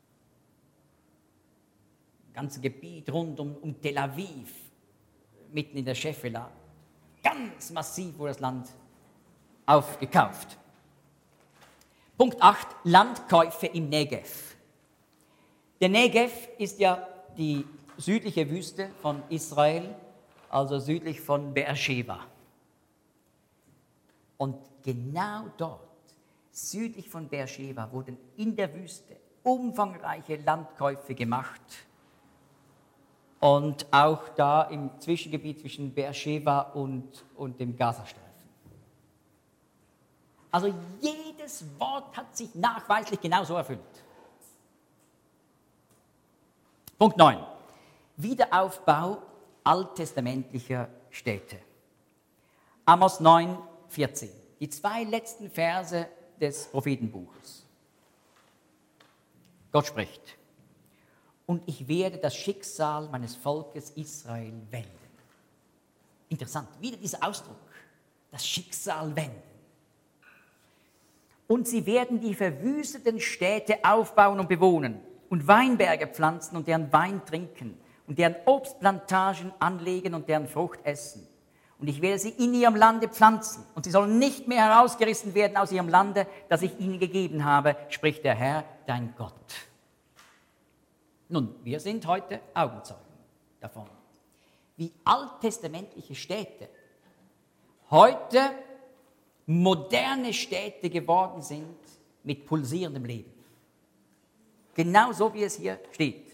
Das ganze Gebiet rund um, um Tel Aviv, mitten in der Schäfela, ganz massiv wurde das Land aufgekauft. Punkt acht. Landkäufe im Negev. Der Negev ist ja die südliche Wüste von Israel, also südlich von Beersheba. Und genau dort, südlich von Beersheba, wurden in der Wüste umfangreiche Landkäufe gemacht. Und auch da im Zwischengebiet zwischen Beersheba und, und dem Gazastreifen. Also jedes Wort hat sich nachweislich genauso erfüllt. Punkt neun. Wiederaufbau alttestamentlicher Städte. Amos neun, vierzehn. Die zwei letzten Verse des Prophetenbuches. Gott spricht: Und ich werde das Schicksal meines Volkes Israel wenden. Interessant, wieder dieser Ausdruck, das Schicksal wenden. Und sie werden die verwüsteten Städte aufbauen und bewohnen und Weinberge pflanzen und deren Wein trinken und deren Obstplantagen anlegen und deren Frucht essen. Und ich werde sie in ihrem Lande pflanzen und sie sollen nicht mehr herausgerissen werden aus ihrem Lande, das ich ihnen gegeben habe, spricht der Herr, dein Gott. Nun, wir sind heute Augenzeugen davon, wie alttestamentliche Städte heute moderne Städte geworden sind mit pulsierendem Leben. Genau so, wie es hier steht.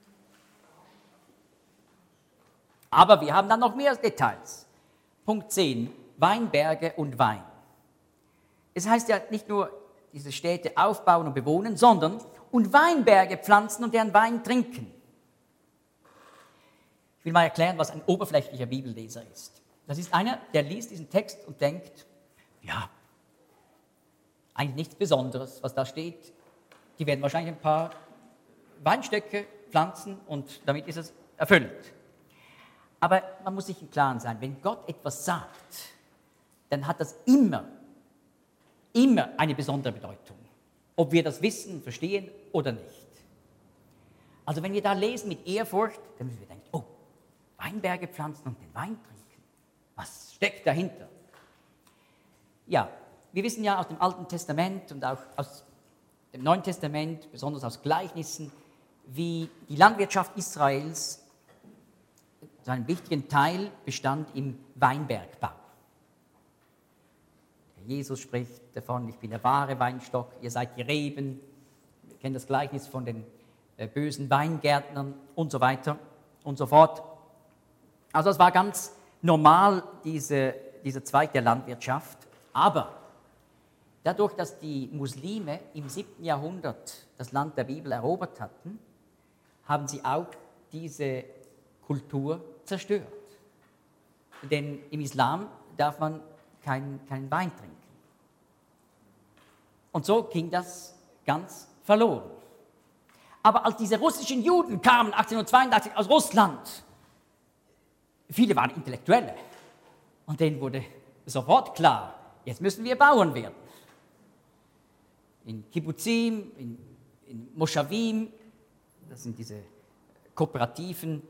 Aber wir haben dann noch mehr Details. Punkt zehn, Weinberge und Wein. Es heißt ja nicht nur, diese Städte aufbauen und bewohnen, sondern und Weinberge pflanzen und deren Wein trinken. Ich will mal erklären, was ein oberflächlicher Bibelleser ist. Das ist einer, der liest diesen Text und denkt, ja, eigentlich nichts Besonderes, was da steht. Die werden wahrscheinlich ein paar Weinstöcke pflanzen und damit ist es erfüllt. Aber man muss sich im Klaren sein, wenn Gott etwas sagt, dann hat das immer, immer eine besondere Bedeutung. Ob wir das wissen, verstehen oder nicht. Also wenn wir da lesen mit Ehrfurcht, dann müssen wir denken, oh, Weinberge pflanzen und den Wein trinken. Was steckt dahinter? Ja, wir wissen ja aus dem Alten Testament und auch aus dem Neuen Testament, besonders aus Gleichnissen, wie die Landwirtschaft Israels zu einem wichtigen Teil bestand im Weinbergbau. Jesus spricht davon, ich bin der wahre Weinstock, ihr seid die Reben. Wir kennen das Gleichnis von den äh, bösen Weingärtnern und so weiter und so fort. Also es war ganz normal, diese, dieser Zweig der Landwirtschaft. Aber dadurch, dass die Muslime im siebten Jahrhundert das Land der Bibel erobert hatten, haben sie auch diese Kultur zerstört. Denn im Islam darf man keinen kein Wein trinken. Und so ging das ganz verloren. Aber als diese russischen Juden kamen, achtzehnhundertzweiundachtzig aus Russland, viele waren Intellektuelle. Und denen wurde sofort klar, jetzt müssen wir Bauern werden. In Kibbuzim, in, in Moschawim, das sind diese kooperativen,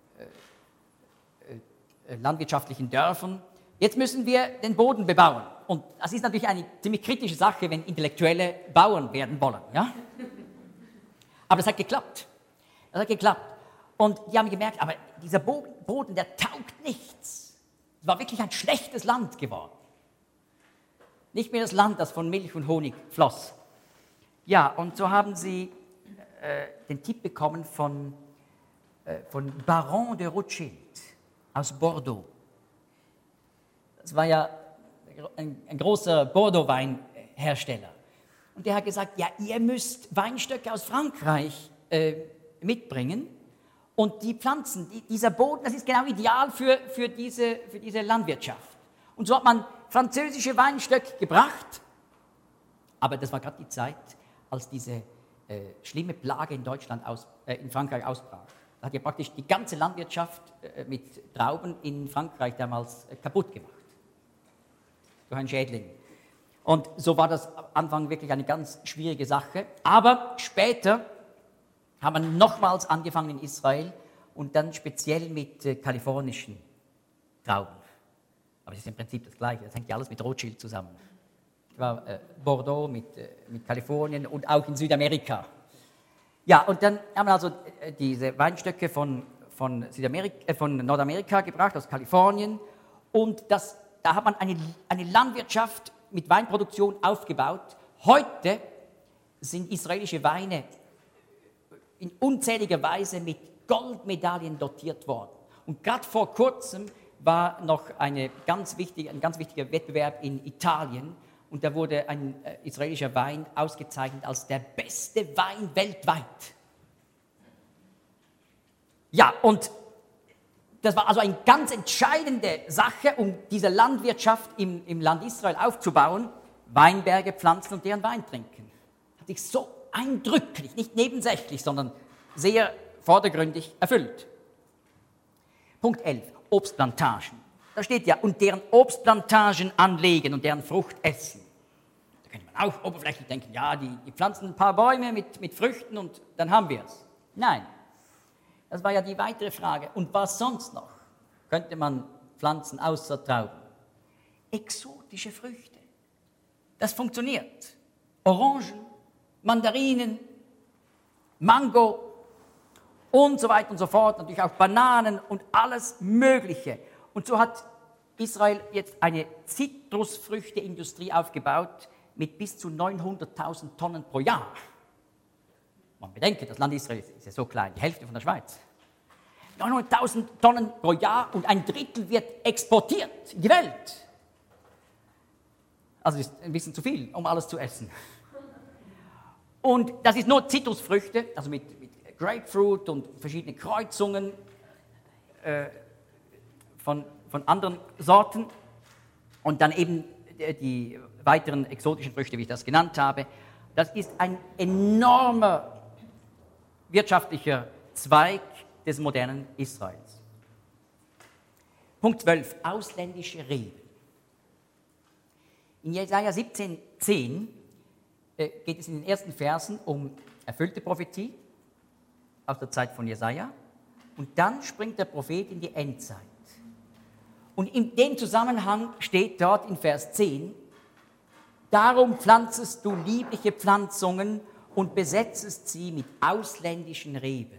äh, äh, landwirtschaftlichen Dörfern. Jetzt müssen wir den Boden bebauen. Und das ist natürlich eine ziemlich kritische Sache, wenn Intellektuelle Bauern werden wollen. Ja? Aber das hat geklappt. Das hat geklappt. Und die haben gemerkt, aber dieser Boden, der taugt nichts. Es war wirklich ein schlechtes Land geworden. Nicht mehr das Land, das von Milch und Honig floss. Ja, und so haben sie äh, den Tipp bekommen von, äh, von Baron de Rothschild aus Bordeaux. Das war ja ein, ein großer Bordeaux-Weinhersteller. Und der hat gesagt, ja, ihr müsst Weinstöcke aus Frankreich äh, mitbringen. Und die Pflanzen, die, dieser Boden, das ist genau ideal für, für, diese, für diese Landwirtschaft. Und so hat man französische Weinstöcke gebracht. Aber das war gerade die Zeit, als diese äh, schlimme Plage in Deutschland, aus, äh, in Frankreich ausbrach. Da hat ja praktisch die ganze Landwirtschaft äh, mit Trauben in Frankreich damals äh, kaputt gemacht. Durch einen Schädling. Und so war das am Anfang wirklich eine ganz schwierige Sache. Aber später haben wir nochmals angefangen in Israel und dann speziell mit äh, kalifornischen Trauben. Aber es ist im Prinzip das Gleiche, das hängt ja alles mit Rothschild zusammen. Ich war äh, Bordeaux mit, äh, mit Kalifornien und auch in Südamerika. Ja, und dann haben wir also äh, diese Weinstöcke von, von, Südamerika, äh, von Nordamerika gebracht, aus Kalifornien. Und das, da hat man eine, eine Landwirtschaft mit Weinproduktion aufgebaut. Heute sind israelische Weine in unzähliger Weise mit Goldmedaillen dotiert worden. Und gerade vor kurzem war noch eine ganz wichtige, ein ganz wichtiger Wettbewerb in Italien und da wurde ein äh, israelischer Wein ausgezeichnet als der beste Wein weltweit. Ja, und das war also eine ganz entscheidende Sache, um diese Landwirtschaft im, im Land Israel aufzubauen, Weinberge pflanzen und deren Wein trinken. Hat sich so eindrücklich, nicht nebensächlich, sondern sehr vordergründig erfüllt. Punkt elf, Obstplantagen. Da steht ja, und deren Obstplantagen anlegen und deren Frucht essen. Da könnte man auch oberflächlich denken, ja, die, die pflanzen ein paar Bäume mit, mit Früchten und dann haben wir es. Nein, das war ja die weitere Frage. Und was sonst noch könnte man pflanzen außer Trauben? Exotische Früchte. Das funktioniert. Orangen, Mandarinen, Mango und so weiter und so fort, natürlich auch Bananen und alles Mögliche. Und so hat Israel jetzt eine Zitrusfrüchteindustrie aufgebaut mit bis zu neunhunderttausend Tonnen pro Jahr. Man bedenke, das Land Israel ist ja so klein, die Hälfte von der Schweiz. neunhunderttausend Tonnen pro Jahr und ein Drittel wird exportiert in die Welt. Also ist ein bisschen zu viel, um alles zu essen. Und das ist nur Zitrusfrüchte, also mit, mit Grapefruit und verschiedene Kreuzungen äh, von, von anderen Sorten. Und dann eben die, die weiteren exotischen Früchte, wie ich das genannt habe. Das ist ein enormer wirtschaftlicher Zweig des modernen Israels. Punkt zwölf, ausländische Reben. In Jesaja siebzehn zehn geht es in den ersten Versen um erfüllte Prophetie aus der Zeit von Jesaja und dann springt der Prophet in die Endzeit. Und in dem Zusammenhang steht dort in Vers zehn, darum pflanzest du liebliche Pflanzungen und besetzest sie mit ausländischen Reben.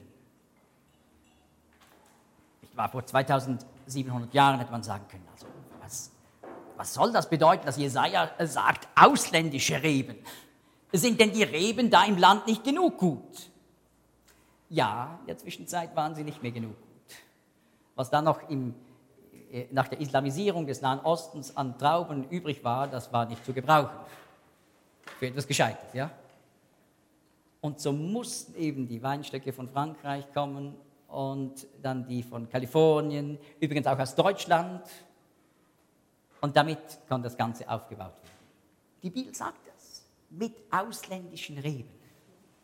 Ich war vor zweitausendsiebenhundert Jahren, hätte man sagen können, also was, was soll das bedeuten, dass Jesaja sagt, ausländische Reben? Sind denn die Reben da im Land nicht genug gut? Ja, in der Zwischenzeit waren sie nicht mehr genug gut. Was dann noch im, nach der Islamisierung des Nahen Ostens an Trauben übrig war, das war nicht zu gebrauchen. Für etwas Gescheites, ja? Und so mussten eben die Weinstöcke von Frankreich kommen und dann die von Kalifornien, übrigens auch aus Deutschland. Und damit kann das Ganze aufgebaut werden. Die Bibel sagt das. Mit ausländischen Reben.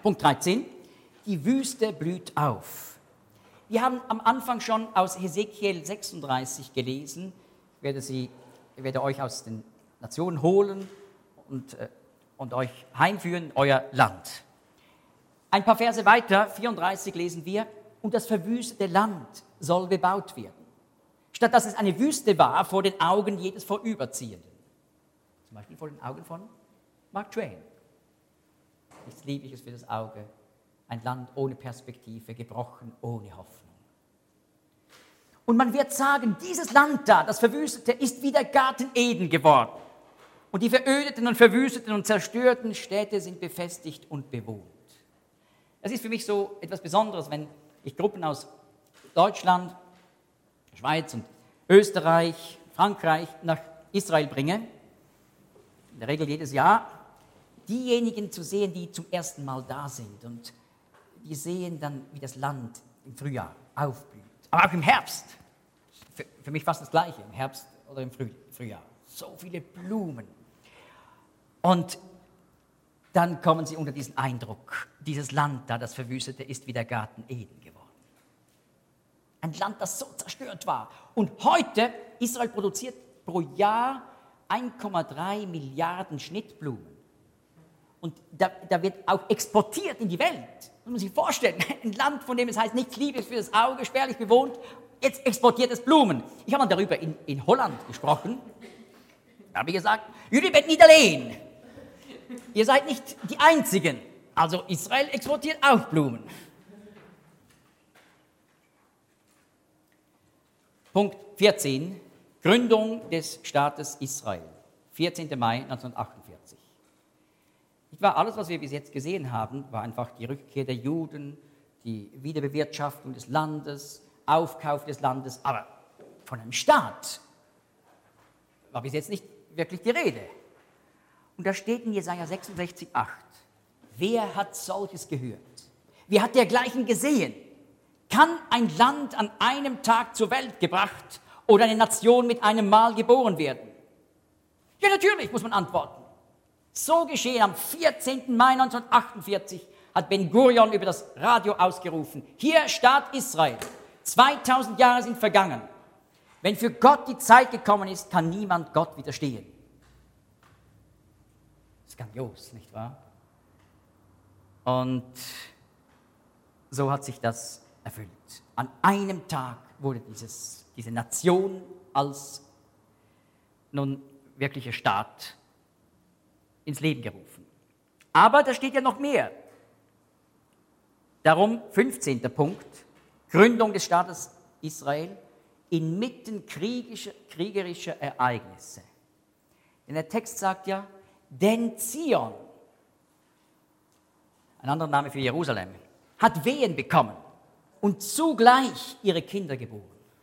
Punkt dreizehn. Die Wüste blüht auf. Wir haben am Anfang schon aus Hesekiel sechsunddreißig gelesen. Ich werde, sie, ich werde euch aus den Nationen holen und, äh, und euch heimführen in euer Land. Ein paar Verse weiter, vierunddreißig, lesen wir, und das verwüstete Land soll bebaut werden. Statt dass es eine Wüste war vor den Augen jedes Vorüberziehenden. Zum Beispiel vor den Augen von Mark Twain. Nichts Liebliches für das Auge. Ein Land ohne Perspektive, gebrochen, ohne Hoffnung. Und man wird sagen, dieses Land da, das Verwüstete, ist wie der Garten Eden geworden. Und die verödeten und verwüsteten und zerstörten Städte sind befestigt und bewohnt. Es ist für mich so etwas Besonderes, wenn ich Gruppen aus Deutschland, Schweiz und Österreich, Frankreich nach Israel bringe, in der Regel jedes Jahr, diejenigen zu sehen, die zum ersten Mal da sind. Und die sehen dann, wie das Land im Frühjahr aufblüht. Aber auch im Herbst. Für, für mich fast das Gleiche, im Herbst oder im Früh, Frühjahr. So viele Blumen. Und dann kommen sie unter diesen Eindruck, dieses Land da, das Verwüstete, ist wie der Garten Eden geworden. Ein Land, das so zerstört war. Und heute, Israel produziert pro Jahr eins Komma drei Milliarden Schnittblumen. Und da, da wird auch exportiert in die Welt. Das muss man sich vorstellen. Ein Land, von dem es heißt, nichts Liebes für das Auge, spärlich bewohnt, jetzt exportiert es Blumen. Ich habe mal darüber in, in Holland gesprochen. Da habe ich gesagt, jullie bent niet alleen. Ihr seid nicht die Einzigen. Also Israel exportiert auch Blumen. Punkt vierzehn. Gründung des Staates Israel. vierzehnten Mai neunzehnhundertachtundvierzig. War alles, was wir bis jetzt gesehen haben, war einfach die Rückkehr der Juden, die Wiederbewirtschaftung des Landes, Aufkauf des Landes, aber von einem Staat war bis jetzt nicht wirklich die Rede. Und da steht in Jesaja sechsundsechzig, acht, wer hat solches gehört? Wer hat dergleichen gesehen? Kann ein Land an einem Tag zur Welt gebracht oder eine Nation mit einem Mal geboren werden? Ja, natürlich, muss man antworten. So geschehen am vierzehnten Mai neunzehnhundertachtundvierzig hat Ben Gurion über das Radio ausgerufen, hier Staat Israel, zweitausend Jahre sind vergangen. Wenn für Gott die Zeit gekommen ist, kann niemand Gott widerstehen. Skandalös, nicht wahr? Und so hat sich das erfüllt. An einem Tag wurde dieses, diese Nation als nun wirklicher Staat ins Leben gerufen. Aber da steht ja noch mehr. Darum, fünfzehnter Punkt, Gründung des Staates Israel inmitten kriegischer, kriegerischer Ereignisse. Denn der Text sagt ja, denn Zion, ein anderer Name für Jerusalem, hat Wehen bekommen und zugleich ihre Kinder geboren.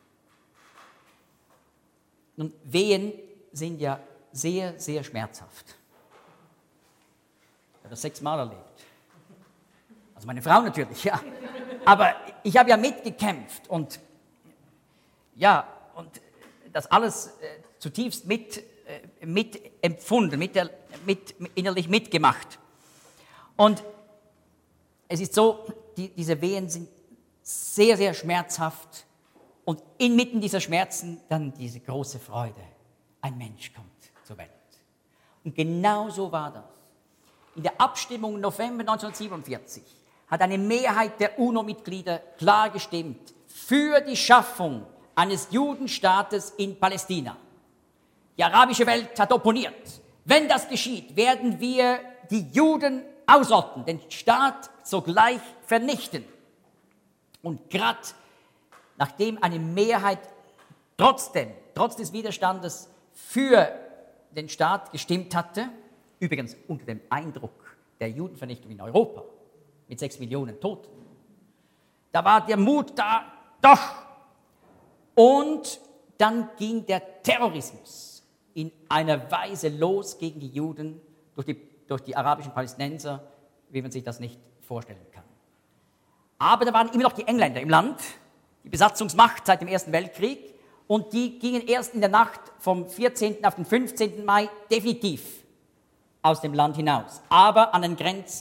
Nun, Wehen sind ja sehr, sehr schmerzhaft. Ich habe das sechsmal erlebt. Also meine Frau natürlich, ja. Aber ich habe ja mitgekämpft und ja, und das alles äh, zutiefst mit, äh, mitempfunden, mit der, mit, innerlich mitgemacht. Und es ist so, die, diese Wehen sind sehr, sehr schmerzhaft und inmitten dieser Schmerzen dann diese große Freude. Ein Mensch kommt zur Welt. Und genau so war das. In der Abstimmung im November neunzehnhundertsiebenundvierzig hat eine Mehrheit der UNO-Mitglieder klar gestimmt für die Schaffung eines Judenstaates in Palästina. Die arabische Welt hat opponiert. Wenn das geschieht, werden wir die Juden ausrotten, den Staat sogleich vernichten. Und gerade nachdem eine Mehrheit trotzdem, trotz des Widerstandes für den Staat gestimmt hatte, übrigens unter dem Eindruck der Judenvernichtung in Europa mit sechs Millionen Toten, da war der Mut da, doch. Und dann ging der Terrorismus in einer Weise los gegen die Juden durch die, durch die arabischen Palästinenser, wie man sich das nicht vorstellen kann. Aber da waren immer noch die Engländer im Land, die Besatzungsmacht seit dem Ersten Weltkrieg, und die gingen erst in der Nacht vom vierzehnten auf den fünfzehnten Mai definitiv aus dem Land hinaus. Aber an den Grenzen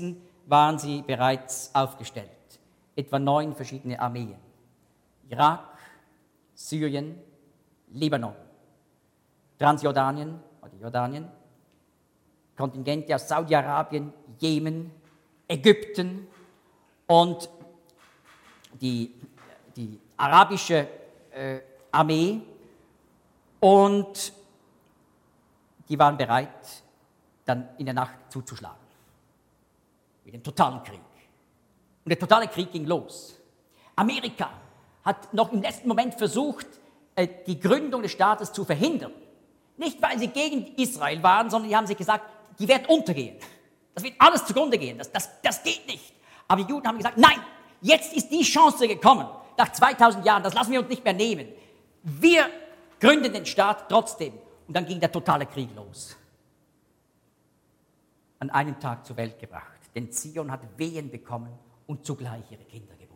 waren sie bereits aufgestellt. Etwa neun verschiedene Armeen. Irak, Syrien, Libanon, Transjordanien oder Jordanien, Kontingente aus Saudi-Arabien, Jemen, Ägypten und die, die arabische äh, Armee, und die waren bereit, dann in der Nacht zuzuschlagen. Mit dem totalen Krieg. Und der totale Krieg ging los. Amerika hat noch im letzten Moment versucht, die Gründung des Staates zu verhindern. Nicht, weil sie gegen Israel waren, sondern die haben sich gesagt, die werden untergehen. Das wird alles zugrunde gehen. Das, das, das geht nicht. Aber die Juden haben gesagt, nein, jetzt ist die Chance gekommen. Nach zweitausend Jahren, das lassen wir uns nicht mehr nehmen. Wir gründen den Staat trotzdem. Und dann ging der totale Krieg los. An einem Tag zur Welt gebracht. Denn Zion hat Wehen bekommen und zugleich ihre Kinder geboren.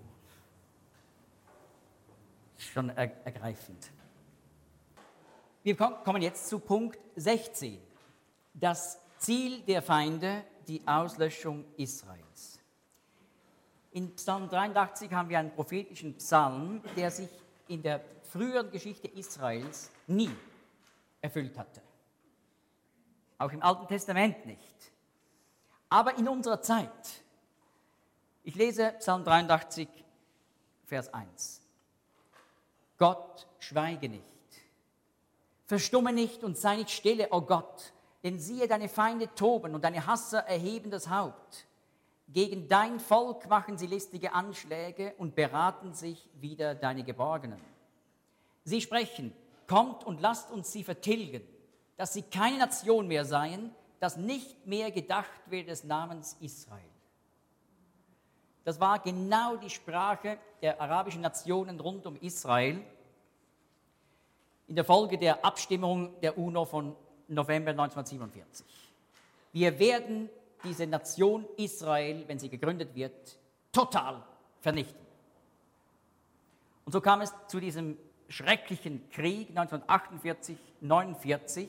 Schon er, ergreifend. Wir kommen jetzt zu Punkt sechzehn. Das Ziel der Feinde, die Auslöschung Israels. In Psalm dreiundachtzig haben wir einen prophetischen Psalm, der sich in der früheren Geschichte Israels nie erfüllt hatte. Auch im Alten Testament nicht. Aber in unserer Zeit, ich lese Psalm dreiundachtzig, Vers eins. Gott, schweige nicht, verstumme nicht und sei nicht stille, o Gott, denn siehe, deine Feinde toben und deine Hasser erheben das Haupt. Gegen dein Volk machen sie listige Anschläge und beraten sich wider deine Geborgenen. Sie sprechen, kommt und lasst uns sie vertilgen, dass sie keine Nation mehr seien, dass nicht mehr gedacht wird des Namens Israel. Das war genau die Sprache der arabischen Nationen rund um Israel in der Folge der Abstimmung der UNO von November neunzehnhundertsiebenundvierzig. Wir werden diese Nation Israel, wenn sie gegründet wird, total vernichten. Und so kam es zu diesem schrecklichen Krieg neunzehnhundertachtundvierzig neunundvierzig,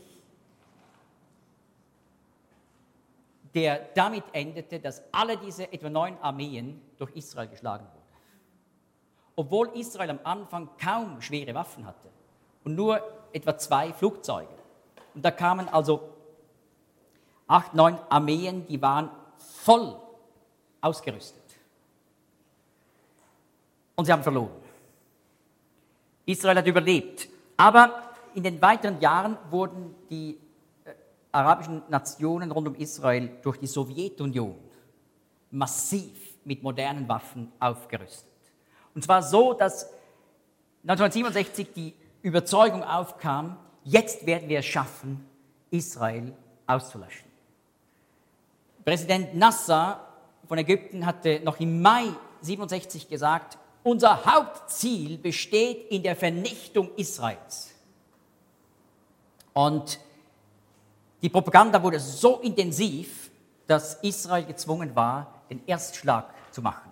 der damit endete, dass alle diese etwa neun Armeen durch Israel geschlagen wurden. Obwohl Israel am Anfang kaum schwere Waffen hatte und nur etwa zwei Flugzeuge. Und da kamen also acht, neun Armeen, die waren voll ausgerüstet. Und sie haben verloren. Israel hat überlebt. Aber in den weiteren Jahren wurden die arabischen Nationen rund um Israel durch die Sowjetunion massiv mit modernen Waffen aufgerüstet. Und zwar so, dass neunzehnhundertsiebenundsechzig die Überzeugung aufkam, jetzt werden wir es schaffen, Israel auszulöschen. Präsident Nasser von Ägypten hatte noch im Mai neunzehnhundertsiebenundsechzig gesagt, unser Hauptziel besteht in der Vernichtung Israels. Und die Propaganda wurde so intensiv, dass Israel gezwungen war, den Erstschlag zu machen.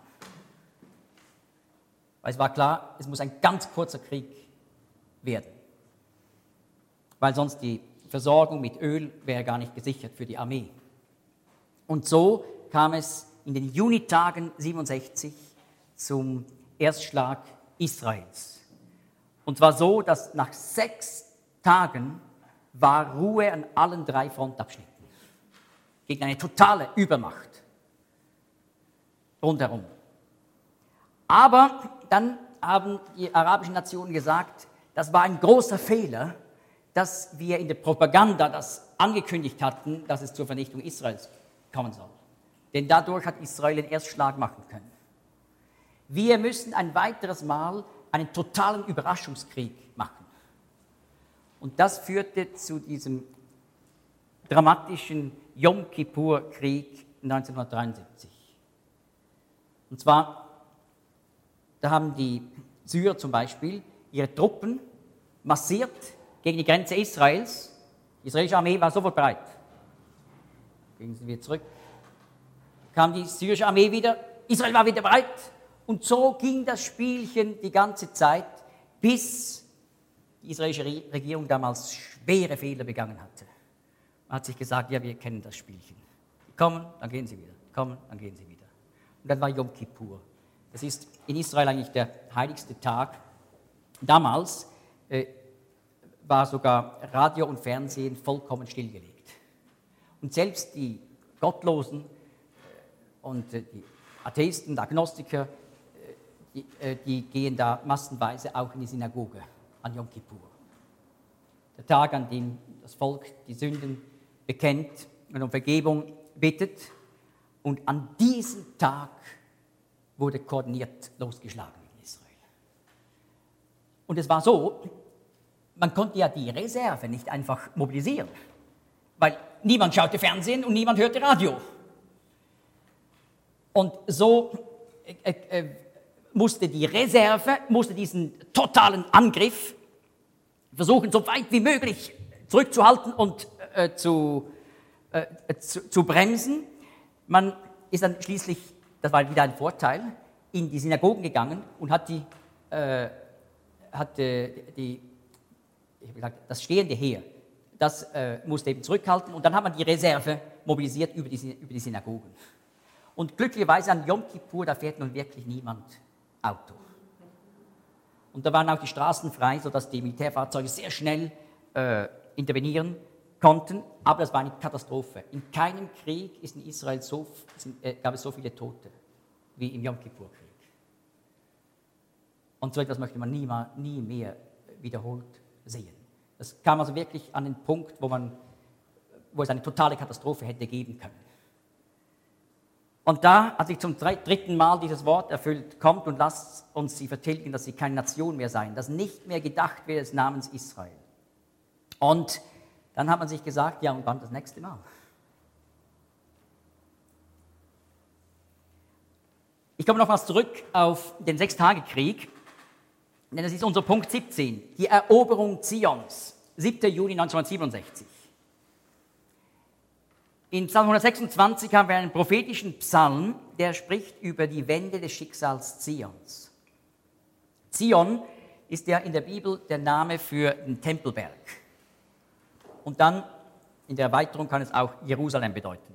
Weil es war klar, es muss ein ganz kurzer Krieg werden. Weil sonst die Versorgung mit Öl wäre gar nicht gesichert für die Armee. Und so kam es in den Junitagen siebenundsechzig zum Erstschlag Israels. Und zwar so, dass nach sechs Tagen war Ruhe an allen drei Frontabschnitten. Gegen eine totale Übermacht rundherum. Aber dann haben die arabischen Nationen gesagt, das war ein großer Fehler, dass wir in der Propaganda das angekündigt hatten, dass es zur Vernichtung Israels kommen soll. Denn dadurch hat Israel den Erstschlag machen können. Wir müssen ein weiteres Mal einen totalen Überraschungskrieg machen. Und das führte zu diesem dramatischen Yom Kippur-Krieg neunzehnhundertdreiundsiebzig. Und zwar, da haben die Syrer zum Beispiel ihre Truppen massiert gegen die Grenze Israels. Die israelische Armee war sofort bereit. Gingen sie wieder zurück. Kam die syrische Armee wieder, Israel war wieder bereit. Und so ging das Spielchen die ganze Zeit, bis die israelische Regierung damals schwere Fehler begangen hatte. Man hat sich gesagt, ja, wir kennen das Spielchen. Die kommen, dann gehen sie wieder. Die kommen, dann gehen sie wieder. und dann war Yom Kippur. Das ist in Israel eigentlich der heiligste Tag. Damals äh, war sogar Radio und Fernsehen vollkommen stillgelegt. Und selbst die Gottlosen und äh, die Atheisten, die Agnostiker, äh, die, äh, die gehen da massenweise auch in die Synagoge an Yom Kippur. Der Tag, an dem das Volk die Sünden bekennt und um Vergebung bittet. Und an diesem Tag wurde koordiniert losgeschlagen in Israel. Und es war so, man konnte ja die Reserve nicht einfach mobilisieren, weil niemand schaute Fernsehen und niemand hörte Radio. Und so äh, äh, musste die Reserve, musste diesen totalen Angriff versuchen, so weit wie möglich zurückzuhalten und äh, zu, äh, zu, zu bremsen. Man ist dann schließlich, das war wieder ein Vorteil, in die Synagogen gegangen und hat, die, äh, hat äh, die, ich habe gesagt, das stehende Heer, das äh, musste eben zurückhalten und dann hat man die Reserve mobilisiert über die, über die Synagogen. Und glücklicherweise an Yom Kippur, da fährt nun wirklich niemand Auto. Und da waren auch die Straßen frei, sodass die Militärfahrzeuge sehr schnell äh, intervenieren konnten. Aber das war eine Katastrophe. In keinem Krieg ist in Israel so, sind, äh, gab es so viele Tote wie im Yom Kippur-Krieg. Und so etwas möchte man nie, mal, nie mehr wiederholt sehen. Das kam also wirklich an den Punkt, wo, man, wo es eine totale Katastrophe hätte geben können. Und da hat sich zum dritten Mal dieses Wort erfüllt, kommt und lasst uns sie vertilgen, dass sie keine Nation mehr seien, dass nicht mehr gedacht wird des Namens Israel. Und dann hat man sich gesagt, ja, und wann das nächste Mal? Ich komme nochmals zurück auf den Sechstagekrieg, denn das ist unser Punkt siebzehn, die Eroberung Zions, siebter Juni neunzehnhundertsiebenundsechzig. In Psalm hundertsechsundzwanzig haben wir einen prophetischen Psalm, der spricht über die Wende des Schicksals Zions. Zion ist ja in der Bibel der Name für den Tempelberg. Und dann in der Erweiterung kann es auch Jerusalem bedeuten.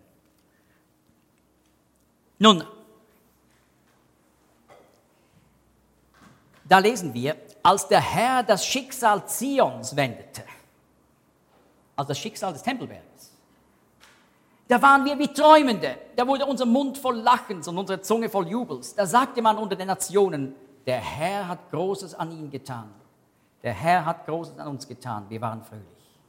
Nun, da lesen wir, als der Herr das Schicksal Zions wendete, also das Schicksal des Tempelbergs, da waren wir wie Träumende, da wurde unser Mund voll Lachens und unsere Zunge voll Jubels. Da sagte man unter den Nationen, der Herr hat Großes an ihm getan. Der Herr hat Großes an uns getan, wir waren fröhlich.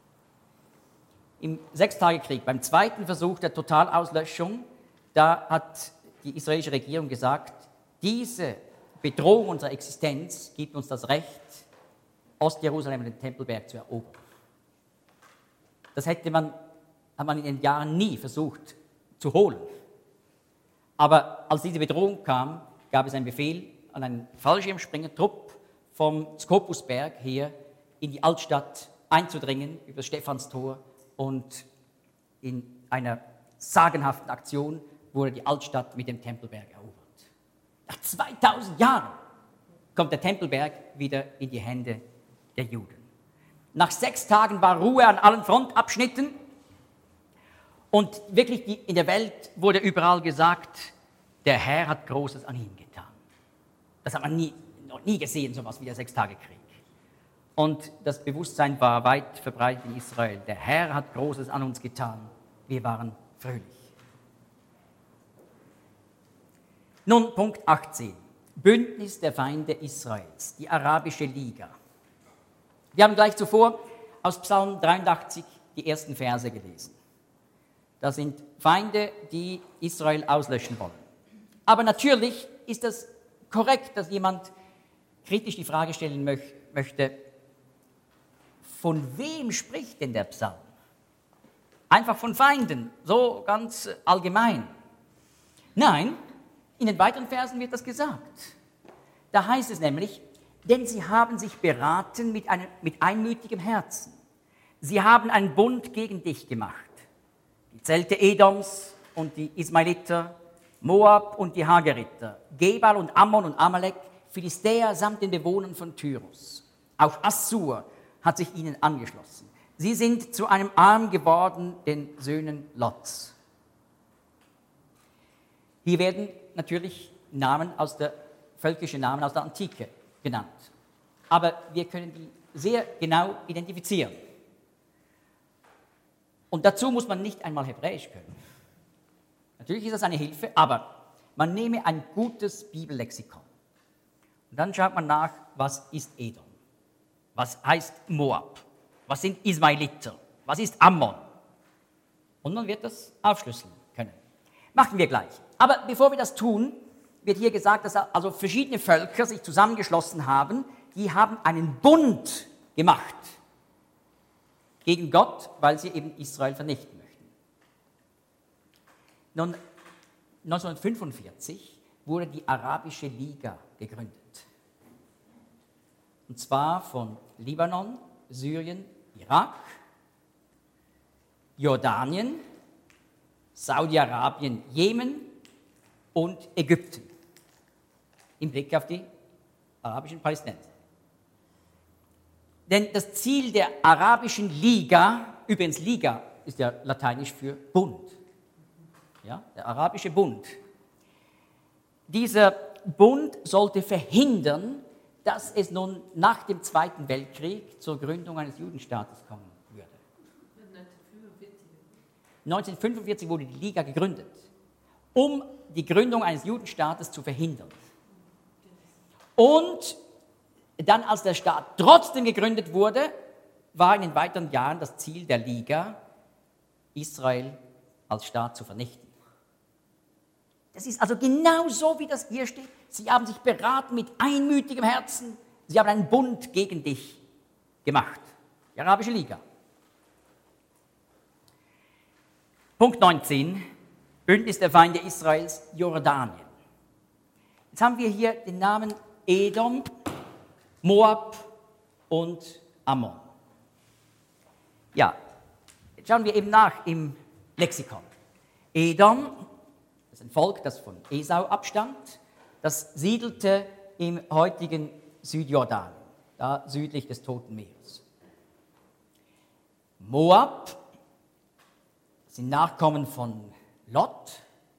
Im Sechstagekrieg, beim zweiten Versuch der Totalauslöschung, da hat die israelische Regierung gesagt, diese Bedrohung unserer Existenz gibt uns das Recht, Ostjerusalem und den Tempelberg zu erobern. Das hätte man hat man in den Jahren nie versucht zu holen. Aber als diese Bedrohung kam, gab es einen Befehl an einen Fallschirmspringertrupp vom Skopusberg her in die Altstadt einzudringen, über das Stephanstor, und in einer sagenhaften Aktion wurde die Altstadt mit dem Tempelberg erobert. Nach zweitausend Jahren kommt der Tempelberg wieder in die Hände der Juden. Nach sechs Tagen war Ruhe an allen Frontabschnitten. Und wirklich die, in der Welt wurde überall gesagt, der Herr hat Großes an ihm getan. Das hat man nie, noch nie gesehen, so etwas wie der Sechstagekrieg. Und das Bewusstsein war weit verbreitet in Israel. Der Herr hat Großes an uns getan. Wir waren fröhlich. Nun Punkt achtzehn. Bündnis der Feinde Israels, die Arabische Liga. Wir haben gleich zuvor aus Psalm dreiundachtzig die ersten Verse gelesen. Das sind Feinde, die Israel auslöschen wollen. Aber natürlich ist das korrekt, dass jemand kritisch die Frage stellen möch- möchte, von wem spricht denn der Psalm? Einfach von Feinden, so ganz allgemein. Nein, in den weiteren Versen wird das gesagt. Da heißt es nämlich, denn sie haben sich beraten mit, einem, mit einmütigem Herzen. Sie haben einen Bund gegen dich gemacht. Die Zelte Edoms und die Ismaeliter, Moab und die Hageriter, Gebal und Ammon und Amalek, Philistäer samt den Bewohnern von Tyrus. Auch Assur hat sich ihnen angeschlossen. Sie sind zu einem Arm geworden, den Söhnen Lots. Hier werden natürlich Namen aus der, völkische Namen aus der Antike genannt. Aber wir können die sehr genau identifizieren. Und dazu muss man nicht einmal Hebräisch können. Natürlich ist das eine Hilfe, aber man nehme ein gutes Bibellexikon. Und dann schaut man nach, was ist Edom? Was heißt Moab? Was sind Ismailiter? Was ist Ammon? Und man wird das aufschlüsseln können. Machen wir gleich. Aber bevor wir das tun, wird hier gesagt, dass also verschiedene Völker sich zusammengeschlossen haben, die haben einen Bund gemacht gegen Gott, weil sie eben Israel vernichten möchten. Nun, neunzehnhundertfünfundvierzig wurde die Arabische Liga gegründet. Und zwar von Libanon, Syrien, Irak, Jordanien, Saudi-Arabien, Jemen und Ägypten. Im Blick auf die arabischen Palästinenser. Denn das Ziel der Arabischen Liga, übrigens Liga ist ja lateinisch für Bund, ja, der Arabische Bund. Dieser Bund sollte verhindern, dass es nun nach dem Zweiten Weltkrieg zur Gründung eines Judenstaates kommen würde. neunzehnhundertfünfundvierzig wurde die Liga gegründet, um die Gründung eines Judenstaates zu verhindern. Und dann, als der Staat trotzdem gegründet wurde, war in den weiteren Jahren das Ziel der Liga, Israel als Staat zu vernichten. Das ist also genau so, wie das hier steht. Sie haben sich beraten mit einmütigem Herzen. Sie haben einen Bund gegen dich gemacht. Die Arabische Liga. Punkt neunzehn. Bündnis der Feinde Israels, Jordanien. Jetzt haben wir hier den Namen Edom, Moab und Ammon. Ja, jetzt schauen wir eben nach im Lexikon. Edom, das ist ein Volk, das von Esau abstammt, das siedelte im heutigen Südjordanien, da südlich des Toten Meeres. Moab sind Nachkommen von Lot,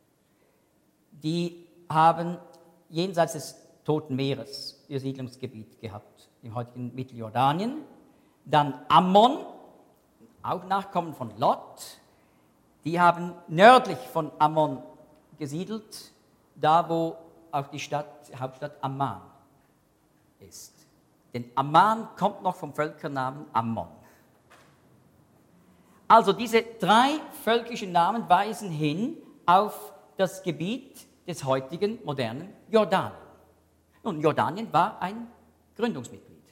die haben jenseits des Toten Meeres ihr Siedlungsgebiet gehabt, im heutigen Mitteljordanien. Dann Ammon, auch Nachkommen von Lot, die haben nördlich von Ammon gesiedelt, da wo auch die Stadt, die Hauptstadt Amman ist. Denn Amman kommt noch vom Völkernamen Ammon. Also diese drei völkischen Namen weisen hin auf das Gebiet des heutigen modernen Jordanien. Nun, Jordanien war ein Gründungsmitglied.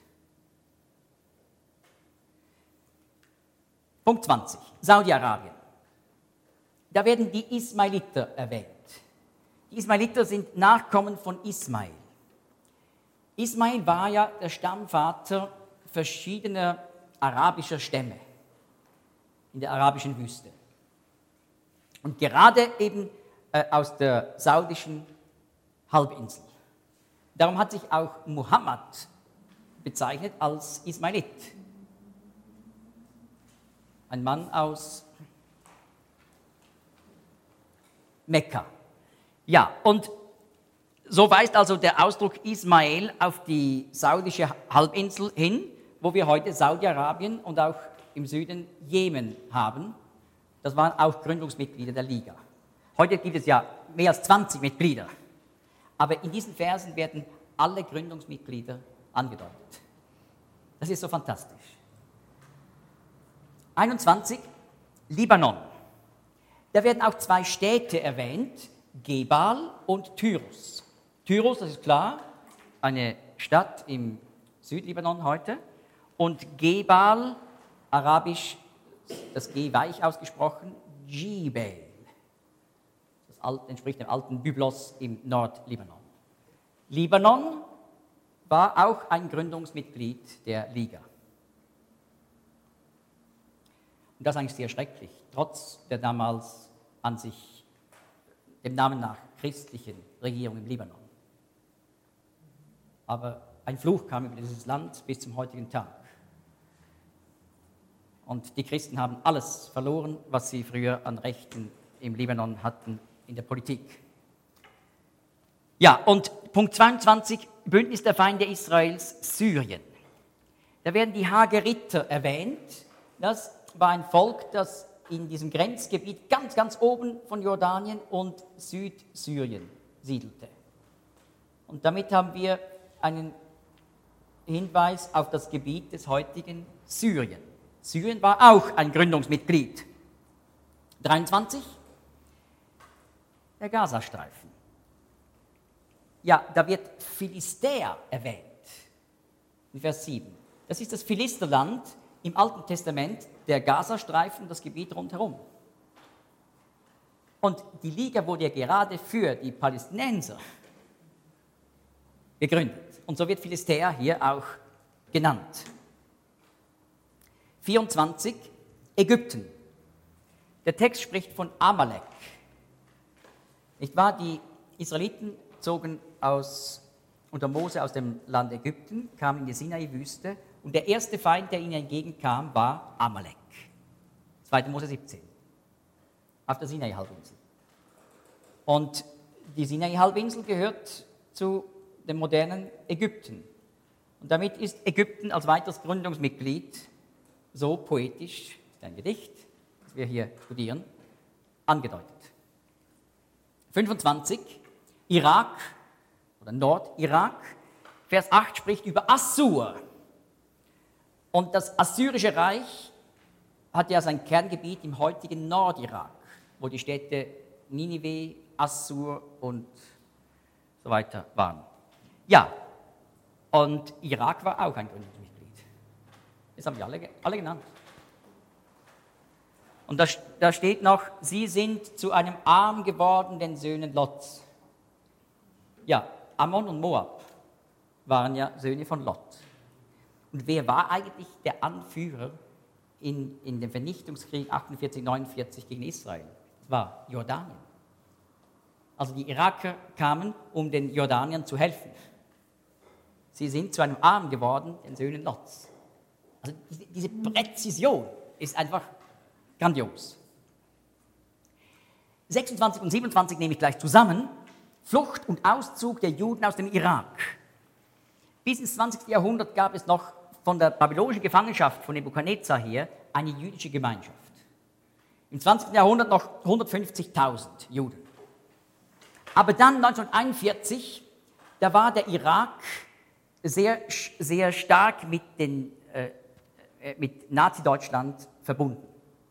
Punkt zwanzig, Saudi-Arabien. Da werden die Ismailiter erwähnt. Die Ismailiter sind Nachkommen von Ismail. Ismail war ja der Stammvater verschiedener arabischer Stämme in der arabischen Wüste. Und gerade eben äh, aus der saudischen Halbinsel. Darum hat sich auch Muhammad bezeichnet als Ismailit. Ein Mann aus Mekka. Ja, und so weist also der Ausdruck Ismael auf die saudische Halbinsel hin, wo wir heute Saudi-Arabien und auch im Süden Jemen haben. Das waren auch Gründungsmitglieder der Liga. Heute gibt es ja mehr als zwanzig Mitglieder. Aber in diesen Versen werden alle Gründungsmitglieder angedeutet. Das ist so fantastisch. einundzwanzig, Libanon. Da werden auch zwei Städte erwähnt, Gebal und Tyrus. Tyrus, das ist klar, eine Stadt im Südlibanon heute. Und Gebal, arabisch, das G weich ausgesprochen, Jibel. Das entspricht dem alten Byblos im Nordlibanon. Libanon war auch ein Gründungsmitglied der Liga. Und das ist eigentlich sehr schrecklich, trotz der damals an sich, dem Namen nach, christlichen Regierung im Libanon. Aber ein Fluch kam über dieses Land bis zum heutigen Tag. Und die Christen haben alles verloren, was sie früher an Rechten im Libanon hatten in der Politik. Ja, und Punkt zweiundzwanzig, Bündnis der Feinde Israels, Syrien. Da werden die Hageriter erwähnt. Das war ein Volk, das in diesem Grenzgebiet ganz, ganz oben von Jordanien und Südsyrien siedelte. Und damit haben wir einen Hinweis auf das Gebiet des heutigen Syrien. Syrien war auch ein Gründungsmitglied. dreiundzwanzig, der Gazastreifen. Ja, da wird Philistea erwähnt, in Vers sieben. Das ist das Philisterland im Alten Testament, der Gazastreifen, das Gebiet rundherum. Und die Liga wurde ja gerade für die Palästinenser gegründet. Und so wird Philistea hier auch genannt. vierundzwanzig, Ägypten. Der Text spricht von Amalek. Nicht wahr? Die Israeliten zogen aus, unter Mose aus dem Land Ägypten, kamen in die Sinai-Wüste und der erste Feind, der ihnen entgegenkam, war Amalek. zweiter Mose siebzehn, auf der Sinai-Halbinsel. Und die Sinai-Halbinsel gehört zu dem modernen Ägypten. Und damit ist Ägypten als weiteres Gründungsmitglied so poetisch, das ist ein Gedicht, das wir hier studieren, angedeutet. fünfundzwanzig, Irak oder Nordirak. Vers acht spricht über Assur. Und das assyrische Reich hat ja sein Kerngebiet im heutigen Nordirak, wo die Städte Ninive, Assur und so weiter waren. Ja, und Irak war auch ein Gründungsmitglied. Das haben wir alle, alle genannt. Und da, da steht noch, sie sind zu einem Arm geworden, den Söhnen Lots. Ja, Ammon und Moab waren ja Söhne von Lot. Und wer war eigentlich der Anführer in, in dem Vernichtungskrieg achtundvierzig neunundvierzig gegen Israel? Das war Jordanien. Also die Iraker kamen, um den Jordaniern zu helfen. Sie sind zu einem Arm geworden, den Söhnen Lots. Also diese, diese Präzision ist einfach grandios. sechsundzwanzig und siebenundzwanzig nehme ich gleich zusammen. Flucht und Auszug der Juden aus dem Irak. Bis ins zwanzigste Jahrhundert gab es noch von der babylonischen Gefangenschaft von Nebukadnezar her eine jüdische Gemeinschaft. Im zwanzigsten Jahrhundert noch hundertfünfzigtausend Juden. Aber dann neunzehnhunderteinundvierzig, da war der Irak sehr, sehr stark mit, den, äh, mit Nazi-Deutschland verbunden.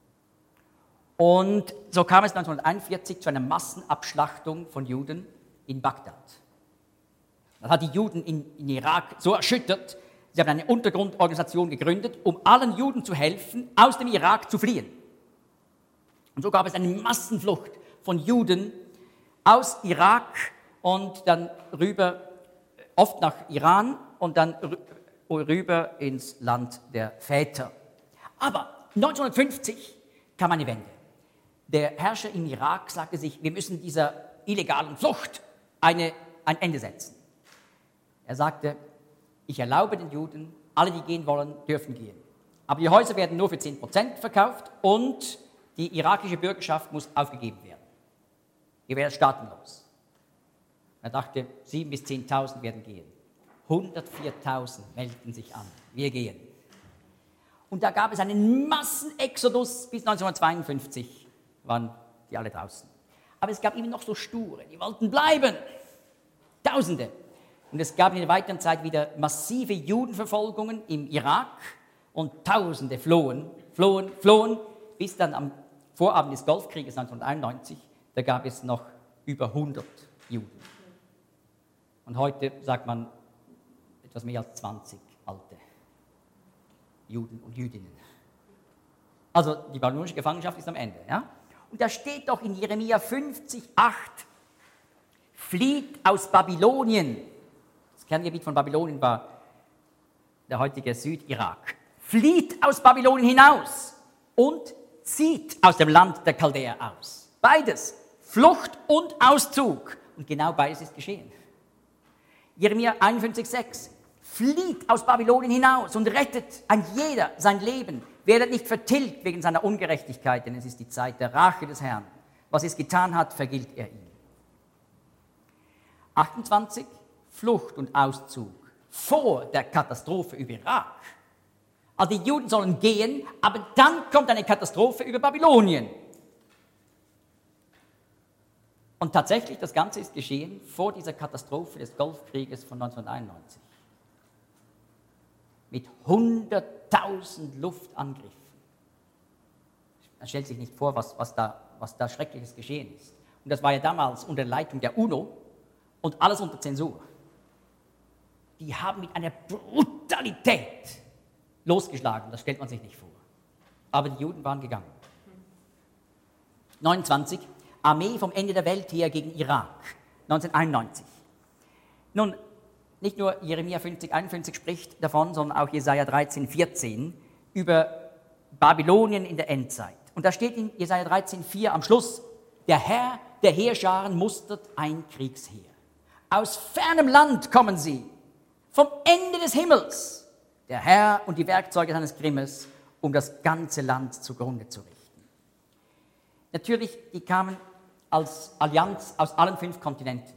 Und so kam es neunzehnhunderteinundvierzig zu einer Massenabschlachtung von Juden in Bagdad. Das hat die Juden in, in Irak so erschüttert, sie haben eine Untergrundorganisation gegründet, um allen Juden zu helfen, aus dem Irak zu fliehen. Und so gab es eine Massenflucht von Juden aus Irak und dann rüber, oft nach Iran und dann rüber ins Land der Väter. Aber neunzehnhundertfünfzig kam eine Wende. Der Herrscher im Irak sagte sich, wir müssen dieser illegalen Flucht eine, ein Ende setzen. Er sagte, ich erlaube den Juden, alle, die gehen wollen, dürfen gehen. Aber die Häuser werden nur für zehn Prozent verkauft und die irakische Bürgerschaft muss aufgegeben werden. Ihr werdet staatenlos. Er dachte, sieben bis zehntausend werden gehen. hundertviertausend meldeten sich an. Wir gehen. Und da gab es einen Massenexodus bis neunzehnhundertzweiundfünfzig, waren die alle draußen. Aber es gab immer noch so Sture, die wollten bleiben. Tausende. Und es gab in der weiteren Zeit wieder massive Judenverfolgungen im Irak und Tausende flohen, flohen, flohen, bis dann am Vorabend des Golfkrieges neunzehnhunderteinundneunzig, da gab es noch über hundert Juden. Und heute sagt man etwas mehr als zwanzig alte Juden und Jüdinnen. Also die babylonische Gefangenschaft ist am Ende. Ja? Und da steht doch in Jeremia fünfzig, acht, flieht aus Babylonien. Das Kerngebiet von Babylonien war der heutige Südirak. Flieht aus Babylonien hinaus und zieht aus dem Land der Chaldäer aus. Beides, Flucht und Auszug. Und genau beides ist geschehen. Jeremia einundfünfzig, sechs. Flieht aus Babylonien hinaus und rettet ein jeder sein Leben. Werdet nicht vertilgt wegen seiner Ungerechtigkeit, denn es ist die Zeit der Rache des Herrn. Was es getan hat, vergilt er ihm. achtundzwanzig, Flucht und Auszug vor der Katastrophe über Irak. Also die Juden sollen gehen, aber dann kommt eine Katastrophe über Babylonien. Und tatsächlich, das Ganze ist geschehen vor dieser Katastrophe des Golfkrieges von neunzehnhunderteinundneunzig. Mit hunderttausend Luftangriffen. Man stellt sich nicht vor, was, was, da, was da Schreckliches geschehen ist. Und das war ja damals unter Leitung der UNO und alles unter Zensur. Die haben mit einer Brutalität losgeschlagen, das stellt man sich nicht vor. Aber die Juden waren gegangen. neunundzwanzig, Armee vom Ende der Welt her gegen Irak, neunzehnhunderteinundneunzig. Nun, nicht nur Jeremia fünfzig, einundfünfzig spricht davon, sondern auch Jesaja dreizehn, vierzehn über Babylonien in der Endzeit. Und da steht in Jesaja dreizehn, vier am Schluss, der Herr der Heerscharen mustert ein Kriegsheer. Aus fernem Land kommen sie, vom Ende des Himmels, der Herr und die Werkzeuge seines Grimmes, um das ganze Land zugrunde zu richten. Natürlich, die kamen als Allianz aus allen fünf Kontinenten.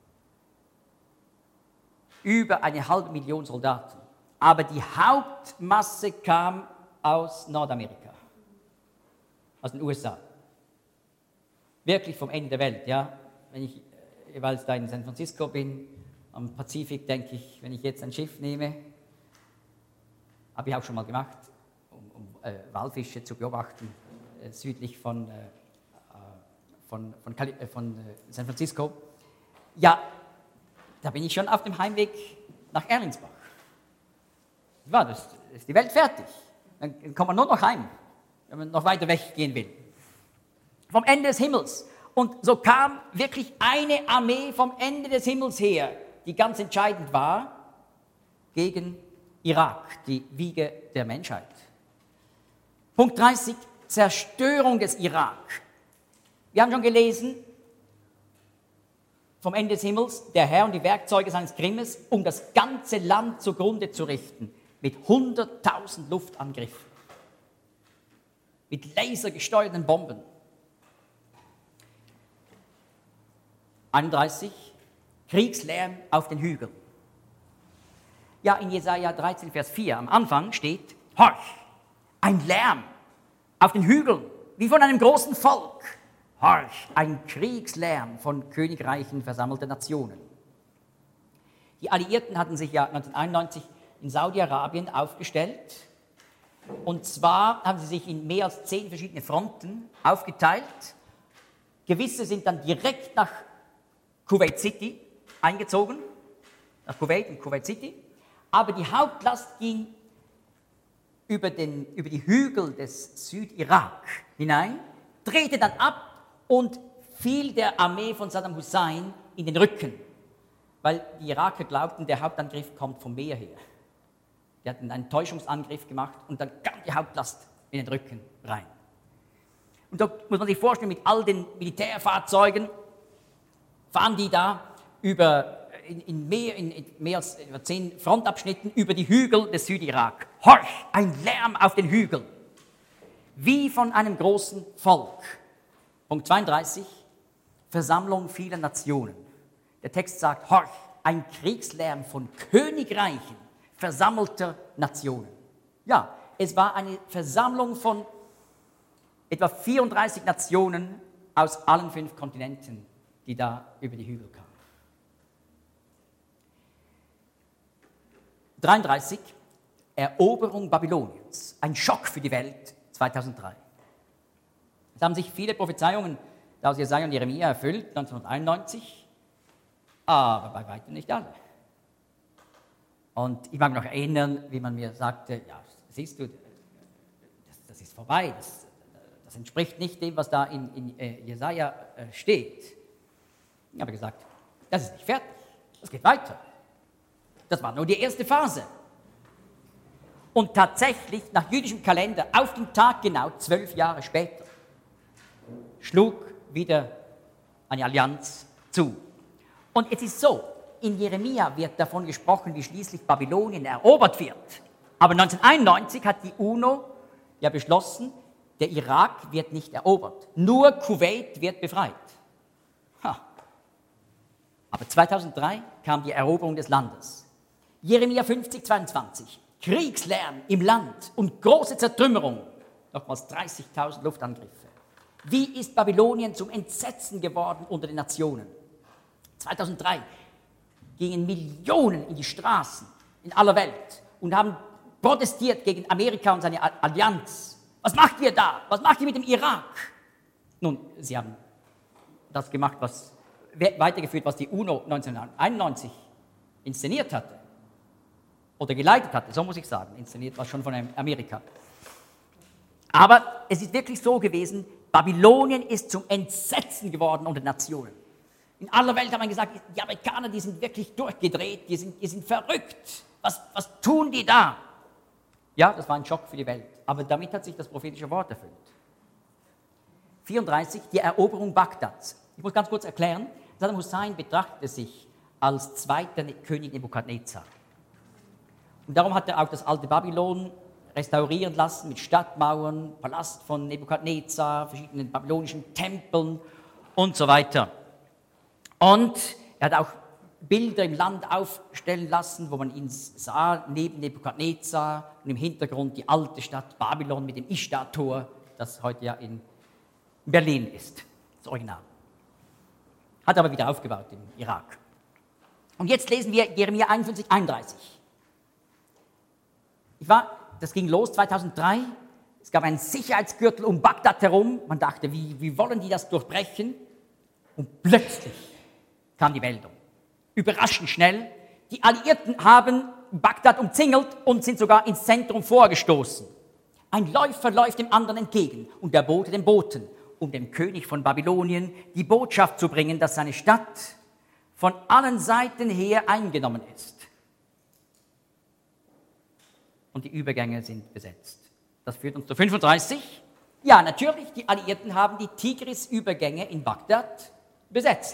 Über eine halbe Million Soldaten. Aber die Hauptmasse kam aus Nordamerika, aus den U S A. Wirklich vom Ende der Welt, ja. Wenn ich jeweils da in San Francisco bin, am Pazifik, denke ich, wenn ich jetzt ein Schiff nehme, habe ich auch schon mal gemacht, um, um äh, Walfische zu beobachten, äh, südlich von, äh, von, von, Kali- äh, von äh, San Francisco. Ja, da bin ich schon auf dem Heimweg nach Erlinsbach. Ja, das ist die Welt fertig. Dann kommt man nur noch heim, wenn man noch weiter weg gehen will. Vom Ende des Himmels. Und so kam wirklich eine Armee vom Ende des Himmels her, die ganz entscheidend war, gegen Irak, die Wiege der Menschheit. Punkt dreißig, Zerstörung des Irak. Wir haben schon gelesen, vom Ende des Himmels, der Herr und die Werkzeuge seines Grimmes, um das ganze Land zugrunde zu richten, mit hunderttausend Luftangriffen, mit lasergesteuerten Bomben. einunddreißig, Kriegslärm auf den Hügeln. Ja, in Jesaja dreizehn, Vers vier am Anfang steht, horch, ein Lärm auf den Hügeln, wie von einem großen Volk. Horch, ein Kriegslärm von Königreichen versammelter Nationen. Die Alliierten hatten sich ja neunzehnhunderteinundneunzig in Saudi-Arabien aufgestellt. Und zwar haben sie sich in mehr als zehn verschiedene Fronten aufgeteilt. Gewisse sind dann direkt nach Kuwait City eingezogen, nach Kuwait und Kuwait City. Aber die Hauptlast ging über, den, über die Hügel des Südirak hinein, drehte dann ab und fiel der Armee von Saddam Hussein in den Rücken, weil die Iraker glaubten, der Hauptangriff kommt vom Meer her. Die hatten einen Täuschungsangriff gemacht und dann kam die Hauptlast in den Rücken rein. Und da muss man sich vorstellen, mit all den Militärfahrzeugen fahren die da über, in, in, mehr, in, in mehr als über zehn Frontabschnitten über die Hügel des Südirak. Horch, ein Lärm auf den Hügeln, wie von einem großen Volk. Punkt zweiunddreißig, Versammlung vieler Nationen. Der Text sagt, horch, ein Kriegslärm von Königreichen versammelter Nationen. Ja, es war eine Versammlung von etwa vierunddreißig Nationen aus allen fünf Kontinenten, die da über die Hügel kamen. dreiunddreißig, Eroberung Babyloniens. Ein Schock für die Welt zweitausenddrei. Es haben sich viele Prophezeiungen aus Jesaja und Jeremia erfüllt, neunzehnhunderteinundneunzig, aber bei weitem nicht alle. Und ich mag mich noch erinnern, wie man mir sagte, ja, siehst du, das, das ist vorbei, das, das entspricht nicht dem, was da in, in äh, Jesaja äh, steht. Ich habe gesagt, das ist nicht fertig, das geht weiter. Das war nur die erste Phase. Und tatsächlich, nach jüdischem Kalender, auf den Tag genau, zwölf Jahre später, schlug wieder eine Allianz zu. Und es ist so, in Jeremia wird davon gesprochen, wie schließlich Babylonien erobert wird. Aber neunzehnhunderteinundneunzig hat die UNO ja beschlossen, der Irak wird nicht erobert. Nur Kuwait wird befreit. Ha. Aber zweitausenddrei kam die Eroberung des Landes. Jeremia fünfzig, zweiundzwanzig. Kriegslärm im Land und große Zertrümmerung. Nochmals dreißigtausend Luftangriffe. Wie ist Babylonien zum Entsetzen geworden unter den Nationen? zweitausenddrei gingen Millionen in die Straßen in aller Welt und haben protestiert gegen Amerika und seine Allianz. Was macht ihr da? Was macht ihr mit dem Irak? Nun, sie haben das gemacht, was weitergeführt, was die UNO neunzehnhunderteinundneunzig inszeniert hatte. Oder geleitet hatte, so muss ich sagen. Inszeniert war schon von Amerika. Aber es ist wirklich so gewesen, Babylonien ist zum Entsetzen geworden unter den Nationen. In aller Welt hat man gesagt, die Amerikaner, die sind wirklich durchgedreht, die sind, die sind verrückt. Was, was tun die da? Ja, das war ein Schock für die Welt. Aber damit hat sich das prophetische Wort erfüllt. vierunddreißig, die Eroberung Bagdads. Ich muss ganz kurz erklären, Saddam Hussein betrachtete sich als zweiter König Nebukadnezar. Und darum hat er auch das alte Babylon restaurieren lassen mit Stadtmauern, Palast von Nebukadnezar, verschiedenen babylonischen Tempeln und so weiter. Und er hat auch Bilder im Land aufstellen lassen, wo man ihn sah, neben Nebukadnezar und im Hintergrund die alte Stadt Babylon mit dem Ishtar-Tor, das heute ja in Berlin ist, das Original. Hat aber wieder aufgebaut im Irak. Und jetzt lesen wir Jeremia einundfünfzig, einunddreißig. Ich war, das ging los zweitausenddrei, es gab einen Sicherheitsgürtel um Bagdad herum, man dachte, wie, wie wollen die das durchbrechen? Und plötzlich kam die Meldung. Überraschend schnell. Die Alliierten haben Bagdad umzingelt und sind sogar ins Zentrum vorgestoßen. Ein Läufer läuft dem anderen entgegen und der Bote dem Boten, um dem König von Babylonien die Botschaft zu bringen, dass seine Stadt von allen Seiten her eingenommen ist. Und die Übergänge sind besetzt. Das führt uns zu fünfunddreißig. Ja, natürlich, die Alliierten haben die Tigris-Übergänge in Bagdad besetzt.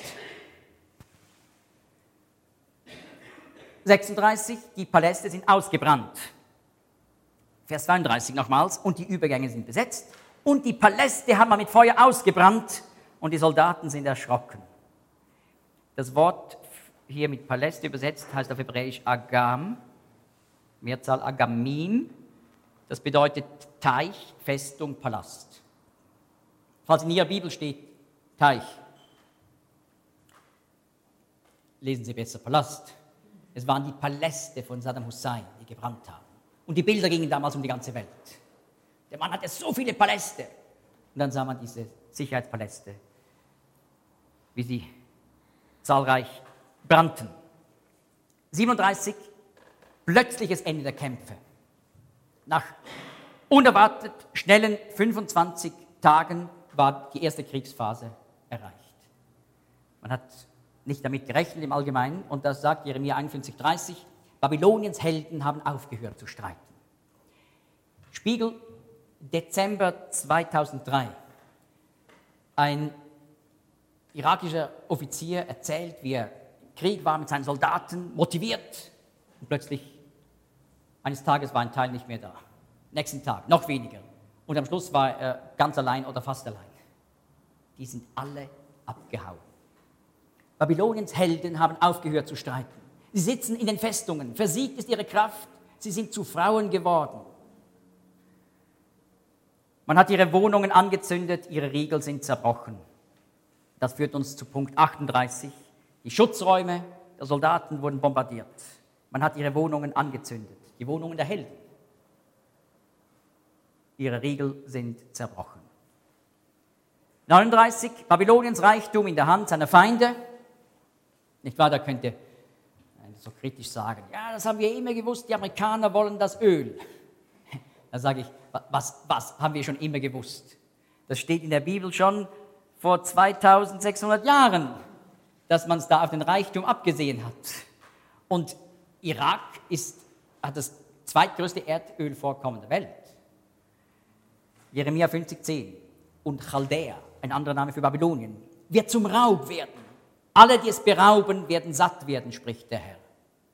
sechsunddreißig, die Paläste sind ausgebrannt. Vers zweiunddreißig nochmals, und die Übergänge sind besetzt. Und die Paläste haben wir mit Feuer ausgebrannt und die Soldaten sind erschrocken. Das Wort hier mit Paläste übersetzt heißt auf Hebräisch Agam, Mehrzahl Agamim. Das bedeutet Teich, Festung, Palast. Falls in Ihrer Bibel steht Teich, lesen Sie besser Palast. Es waren die Paläste von Saddam Hussein, die gebrannt haben. Und die Bilder gingen damals um die ganze Welt. Der Mann hatte so viele Paläste. Und dann sah man diese Sicherheitspaläste, wie sie zahlreich brannten. siebenunddreißig, plötzliches Ende der Kämpfe. Nach unerwartet schnellen fünfundzwanzig Tagen war die erste Kriegsphase erreicht. Man hat nicht damit gerechnet im Allgemeinen, und das sagt Jeremia einundfünfzig, dreißig, Babyloniens Helden haben aufgehört zu streiten. Spiegel, Dezember zweitausenddrei. Ein irakischer Offizier erzählt, wie er im Krieg war mit seinen Soldaten, motiviert, und plötzlich eines Tages war ein Teil nicht mehr da. Nächsten Tag noch weniger. Und am Schluss war er ganz allein oder fast allein. Die sind alle abgehauen. Babyloniens Helden haben aufgehört zu streiten. Sie sitzen in den Festungen, versiegt ist ihre Kraft, sie sind zu Frauen geworden. Man hat ihre Wohnungen angezündet, ihre Riegel sind zerbrochen. Das führt uns zu Punkt achtunddreißig. Die Schutzräume der Soldaten wurden bombardiert. Man hat ihre Wohnungen angezündet, die Wohnungen der Helden. Ihre Riegel sind zerbrochen. neununddreißig. Babyloniens Reichtum in der Hand seiner Feinde. Nicht wahr, da könnte so kritisch sagen, ja, das haben wir immer gewusst, die Amerikaner wollen das Öl. Da sage ich, was, was haben wir schon immer gewusst? Das steht in der Bibel schon vor zweitausendsechshundert Jahren, dass man es da auf den Reichtum abgesehen hat. Und Irak ist, hat das zweitgrößte Erdölvorkommen der Welt. Jeremia fünfzig, zehn. Und Chaldäa, ein anderer Name für Babylonien, wird zum Raub werden. Alle, die es berauben, werden satt werden, spricht der Herr.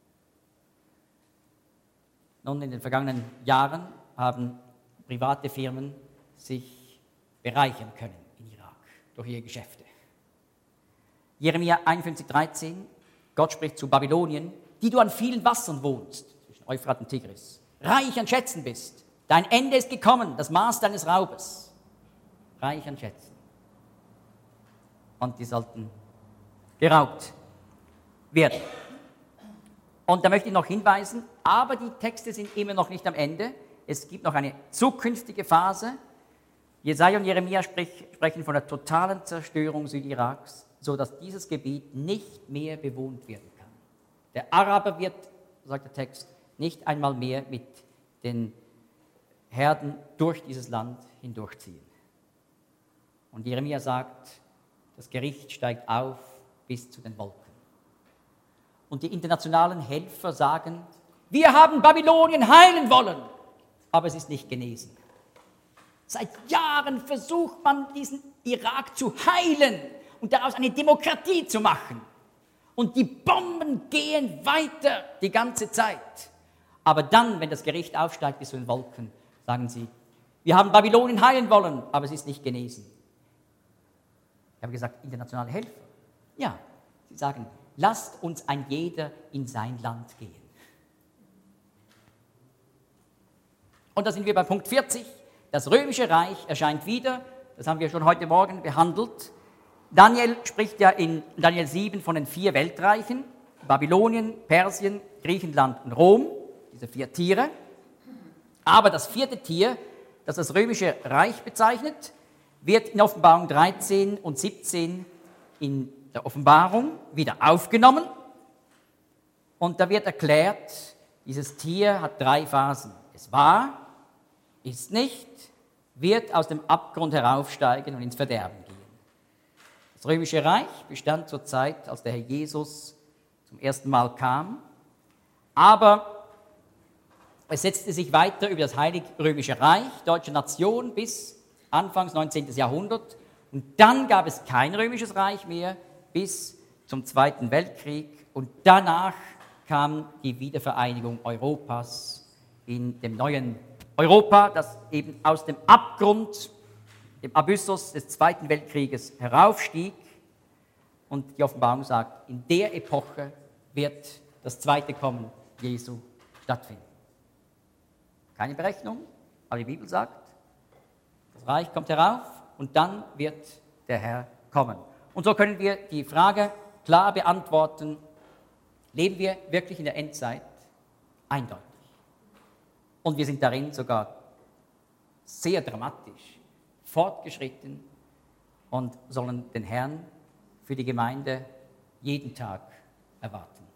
Nun, in den vergangenen Jahren haben private Firmen sich bereichern können in Irak durch ihre Geschäfte. Jeremia einundfünfzig, dreizehn. Gott spricht zu Babylonien, die du an vielen Wassern wohnst, zwischen Euphrat und Tigris, reich an Schätzen bist. Dein Ende ist gekommen, das Maß deines Raubes. Reich an Schätzen. Und die sollten geraubt werden. Und da möchte ich noch hinweisen, aber die Texte sind immer noch nicht am Ende. Es gibt noch eine zukünftige Phase. Jesaja und Jeremia sprech, sprechen von der totalen Zerstörung Südiraks, sodass dieses Gebiet nicht mehr bewohnt werden kann. Der Araber wird, sagt der Text, nicht einmal mehr mit den Herden durch dieses Land hindurchziehen. Und Jeremia sagt, das Gericht steigt auf bis zu den Wolken. Und die internationalen Helfer sagen, wir haben Babylonien heilen wollen, aber es ist nicht genesen. Seit Jahren versucht man, diesen Irak zu heilen und daraus eine Demokratie zu machen. Und die Bomben gehen weiter die ganze Zeit. Aber dann, wenn das Gericht aufsteigt bis zu den Wolken, sagen sie, wir haben Babylonien heilen wollen, aber es ist nicht genesen. Ich habe gesagt, internationale Helfer. Ja, sie sagen, lasst uns ein jeder in sein Land gehen. Und da sind wir bei Punkt vierzig. Das römische Reich erscheint wieder. Das haben wir schon heute Morgen behandelt. Daniel spricht ja in Daniel sieben von den vier Weltreichen. Babylonien, Persien, Griechenland und Rom. Diese vier Tiere. Aber das vierte Tier, das das römische Reich bezeichnet, wird in Offenbarung dreizehn und siebzehn in der Offenbarung wieder aufgenommen. Und da wird erklärt, dieses Tier hat drei Phasen. Es war, ist nicht, wird aus dem Abgrund heraufsteigen und ins Verderben gehen. Das römische Reich bestand zur Zeit, als der Herr Jesus zum ersten Mal kam. Aber es setzte sich weiter über das Heilige Römische Reich, deutsche Nation, bis Anfangs neunzehnten. Jahrhundert. Und dann gab es kein römisches Reich mehr bis zum Zweiten Weltkrieg. Und danach kam die Wiedervereinigung Europas in dem neuen Europa, das eben aus dem Abgrund, dem Abyssus des Zweiten Weltkrieges heraufstieg. Und die Offenbarung sagt, in der Epoche wird das zweite Kommen Jesu stattfinden. Keine Berechnung, aber die Bibel sagt, das Reich kommt herauf und dann wird der Herr kommen. Und so können wir die Frage klar beantworten, leben wir wirklich in der Endzeit? Eindeutig. Und wir sind darin sogar sehr dramatisch fortgeschritten und sollen den Herrn für die Gemeinde jeden Tag erwarten.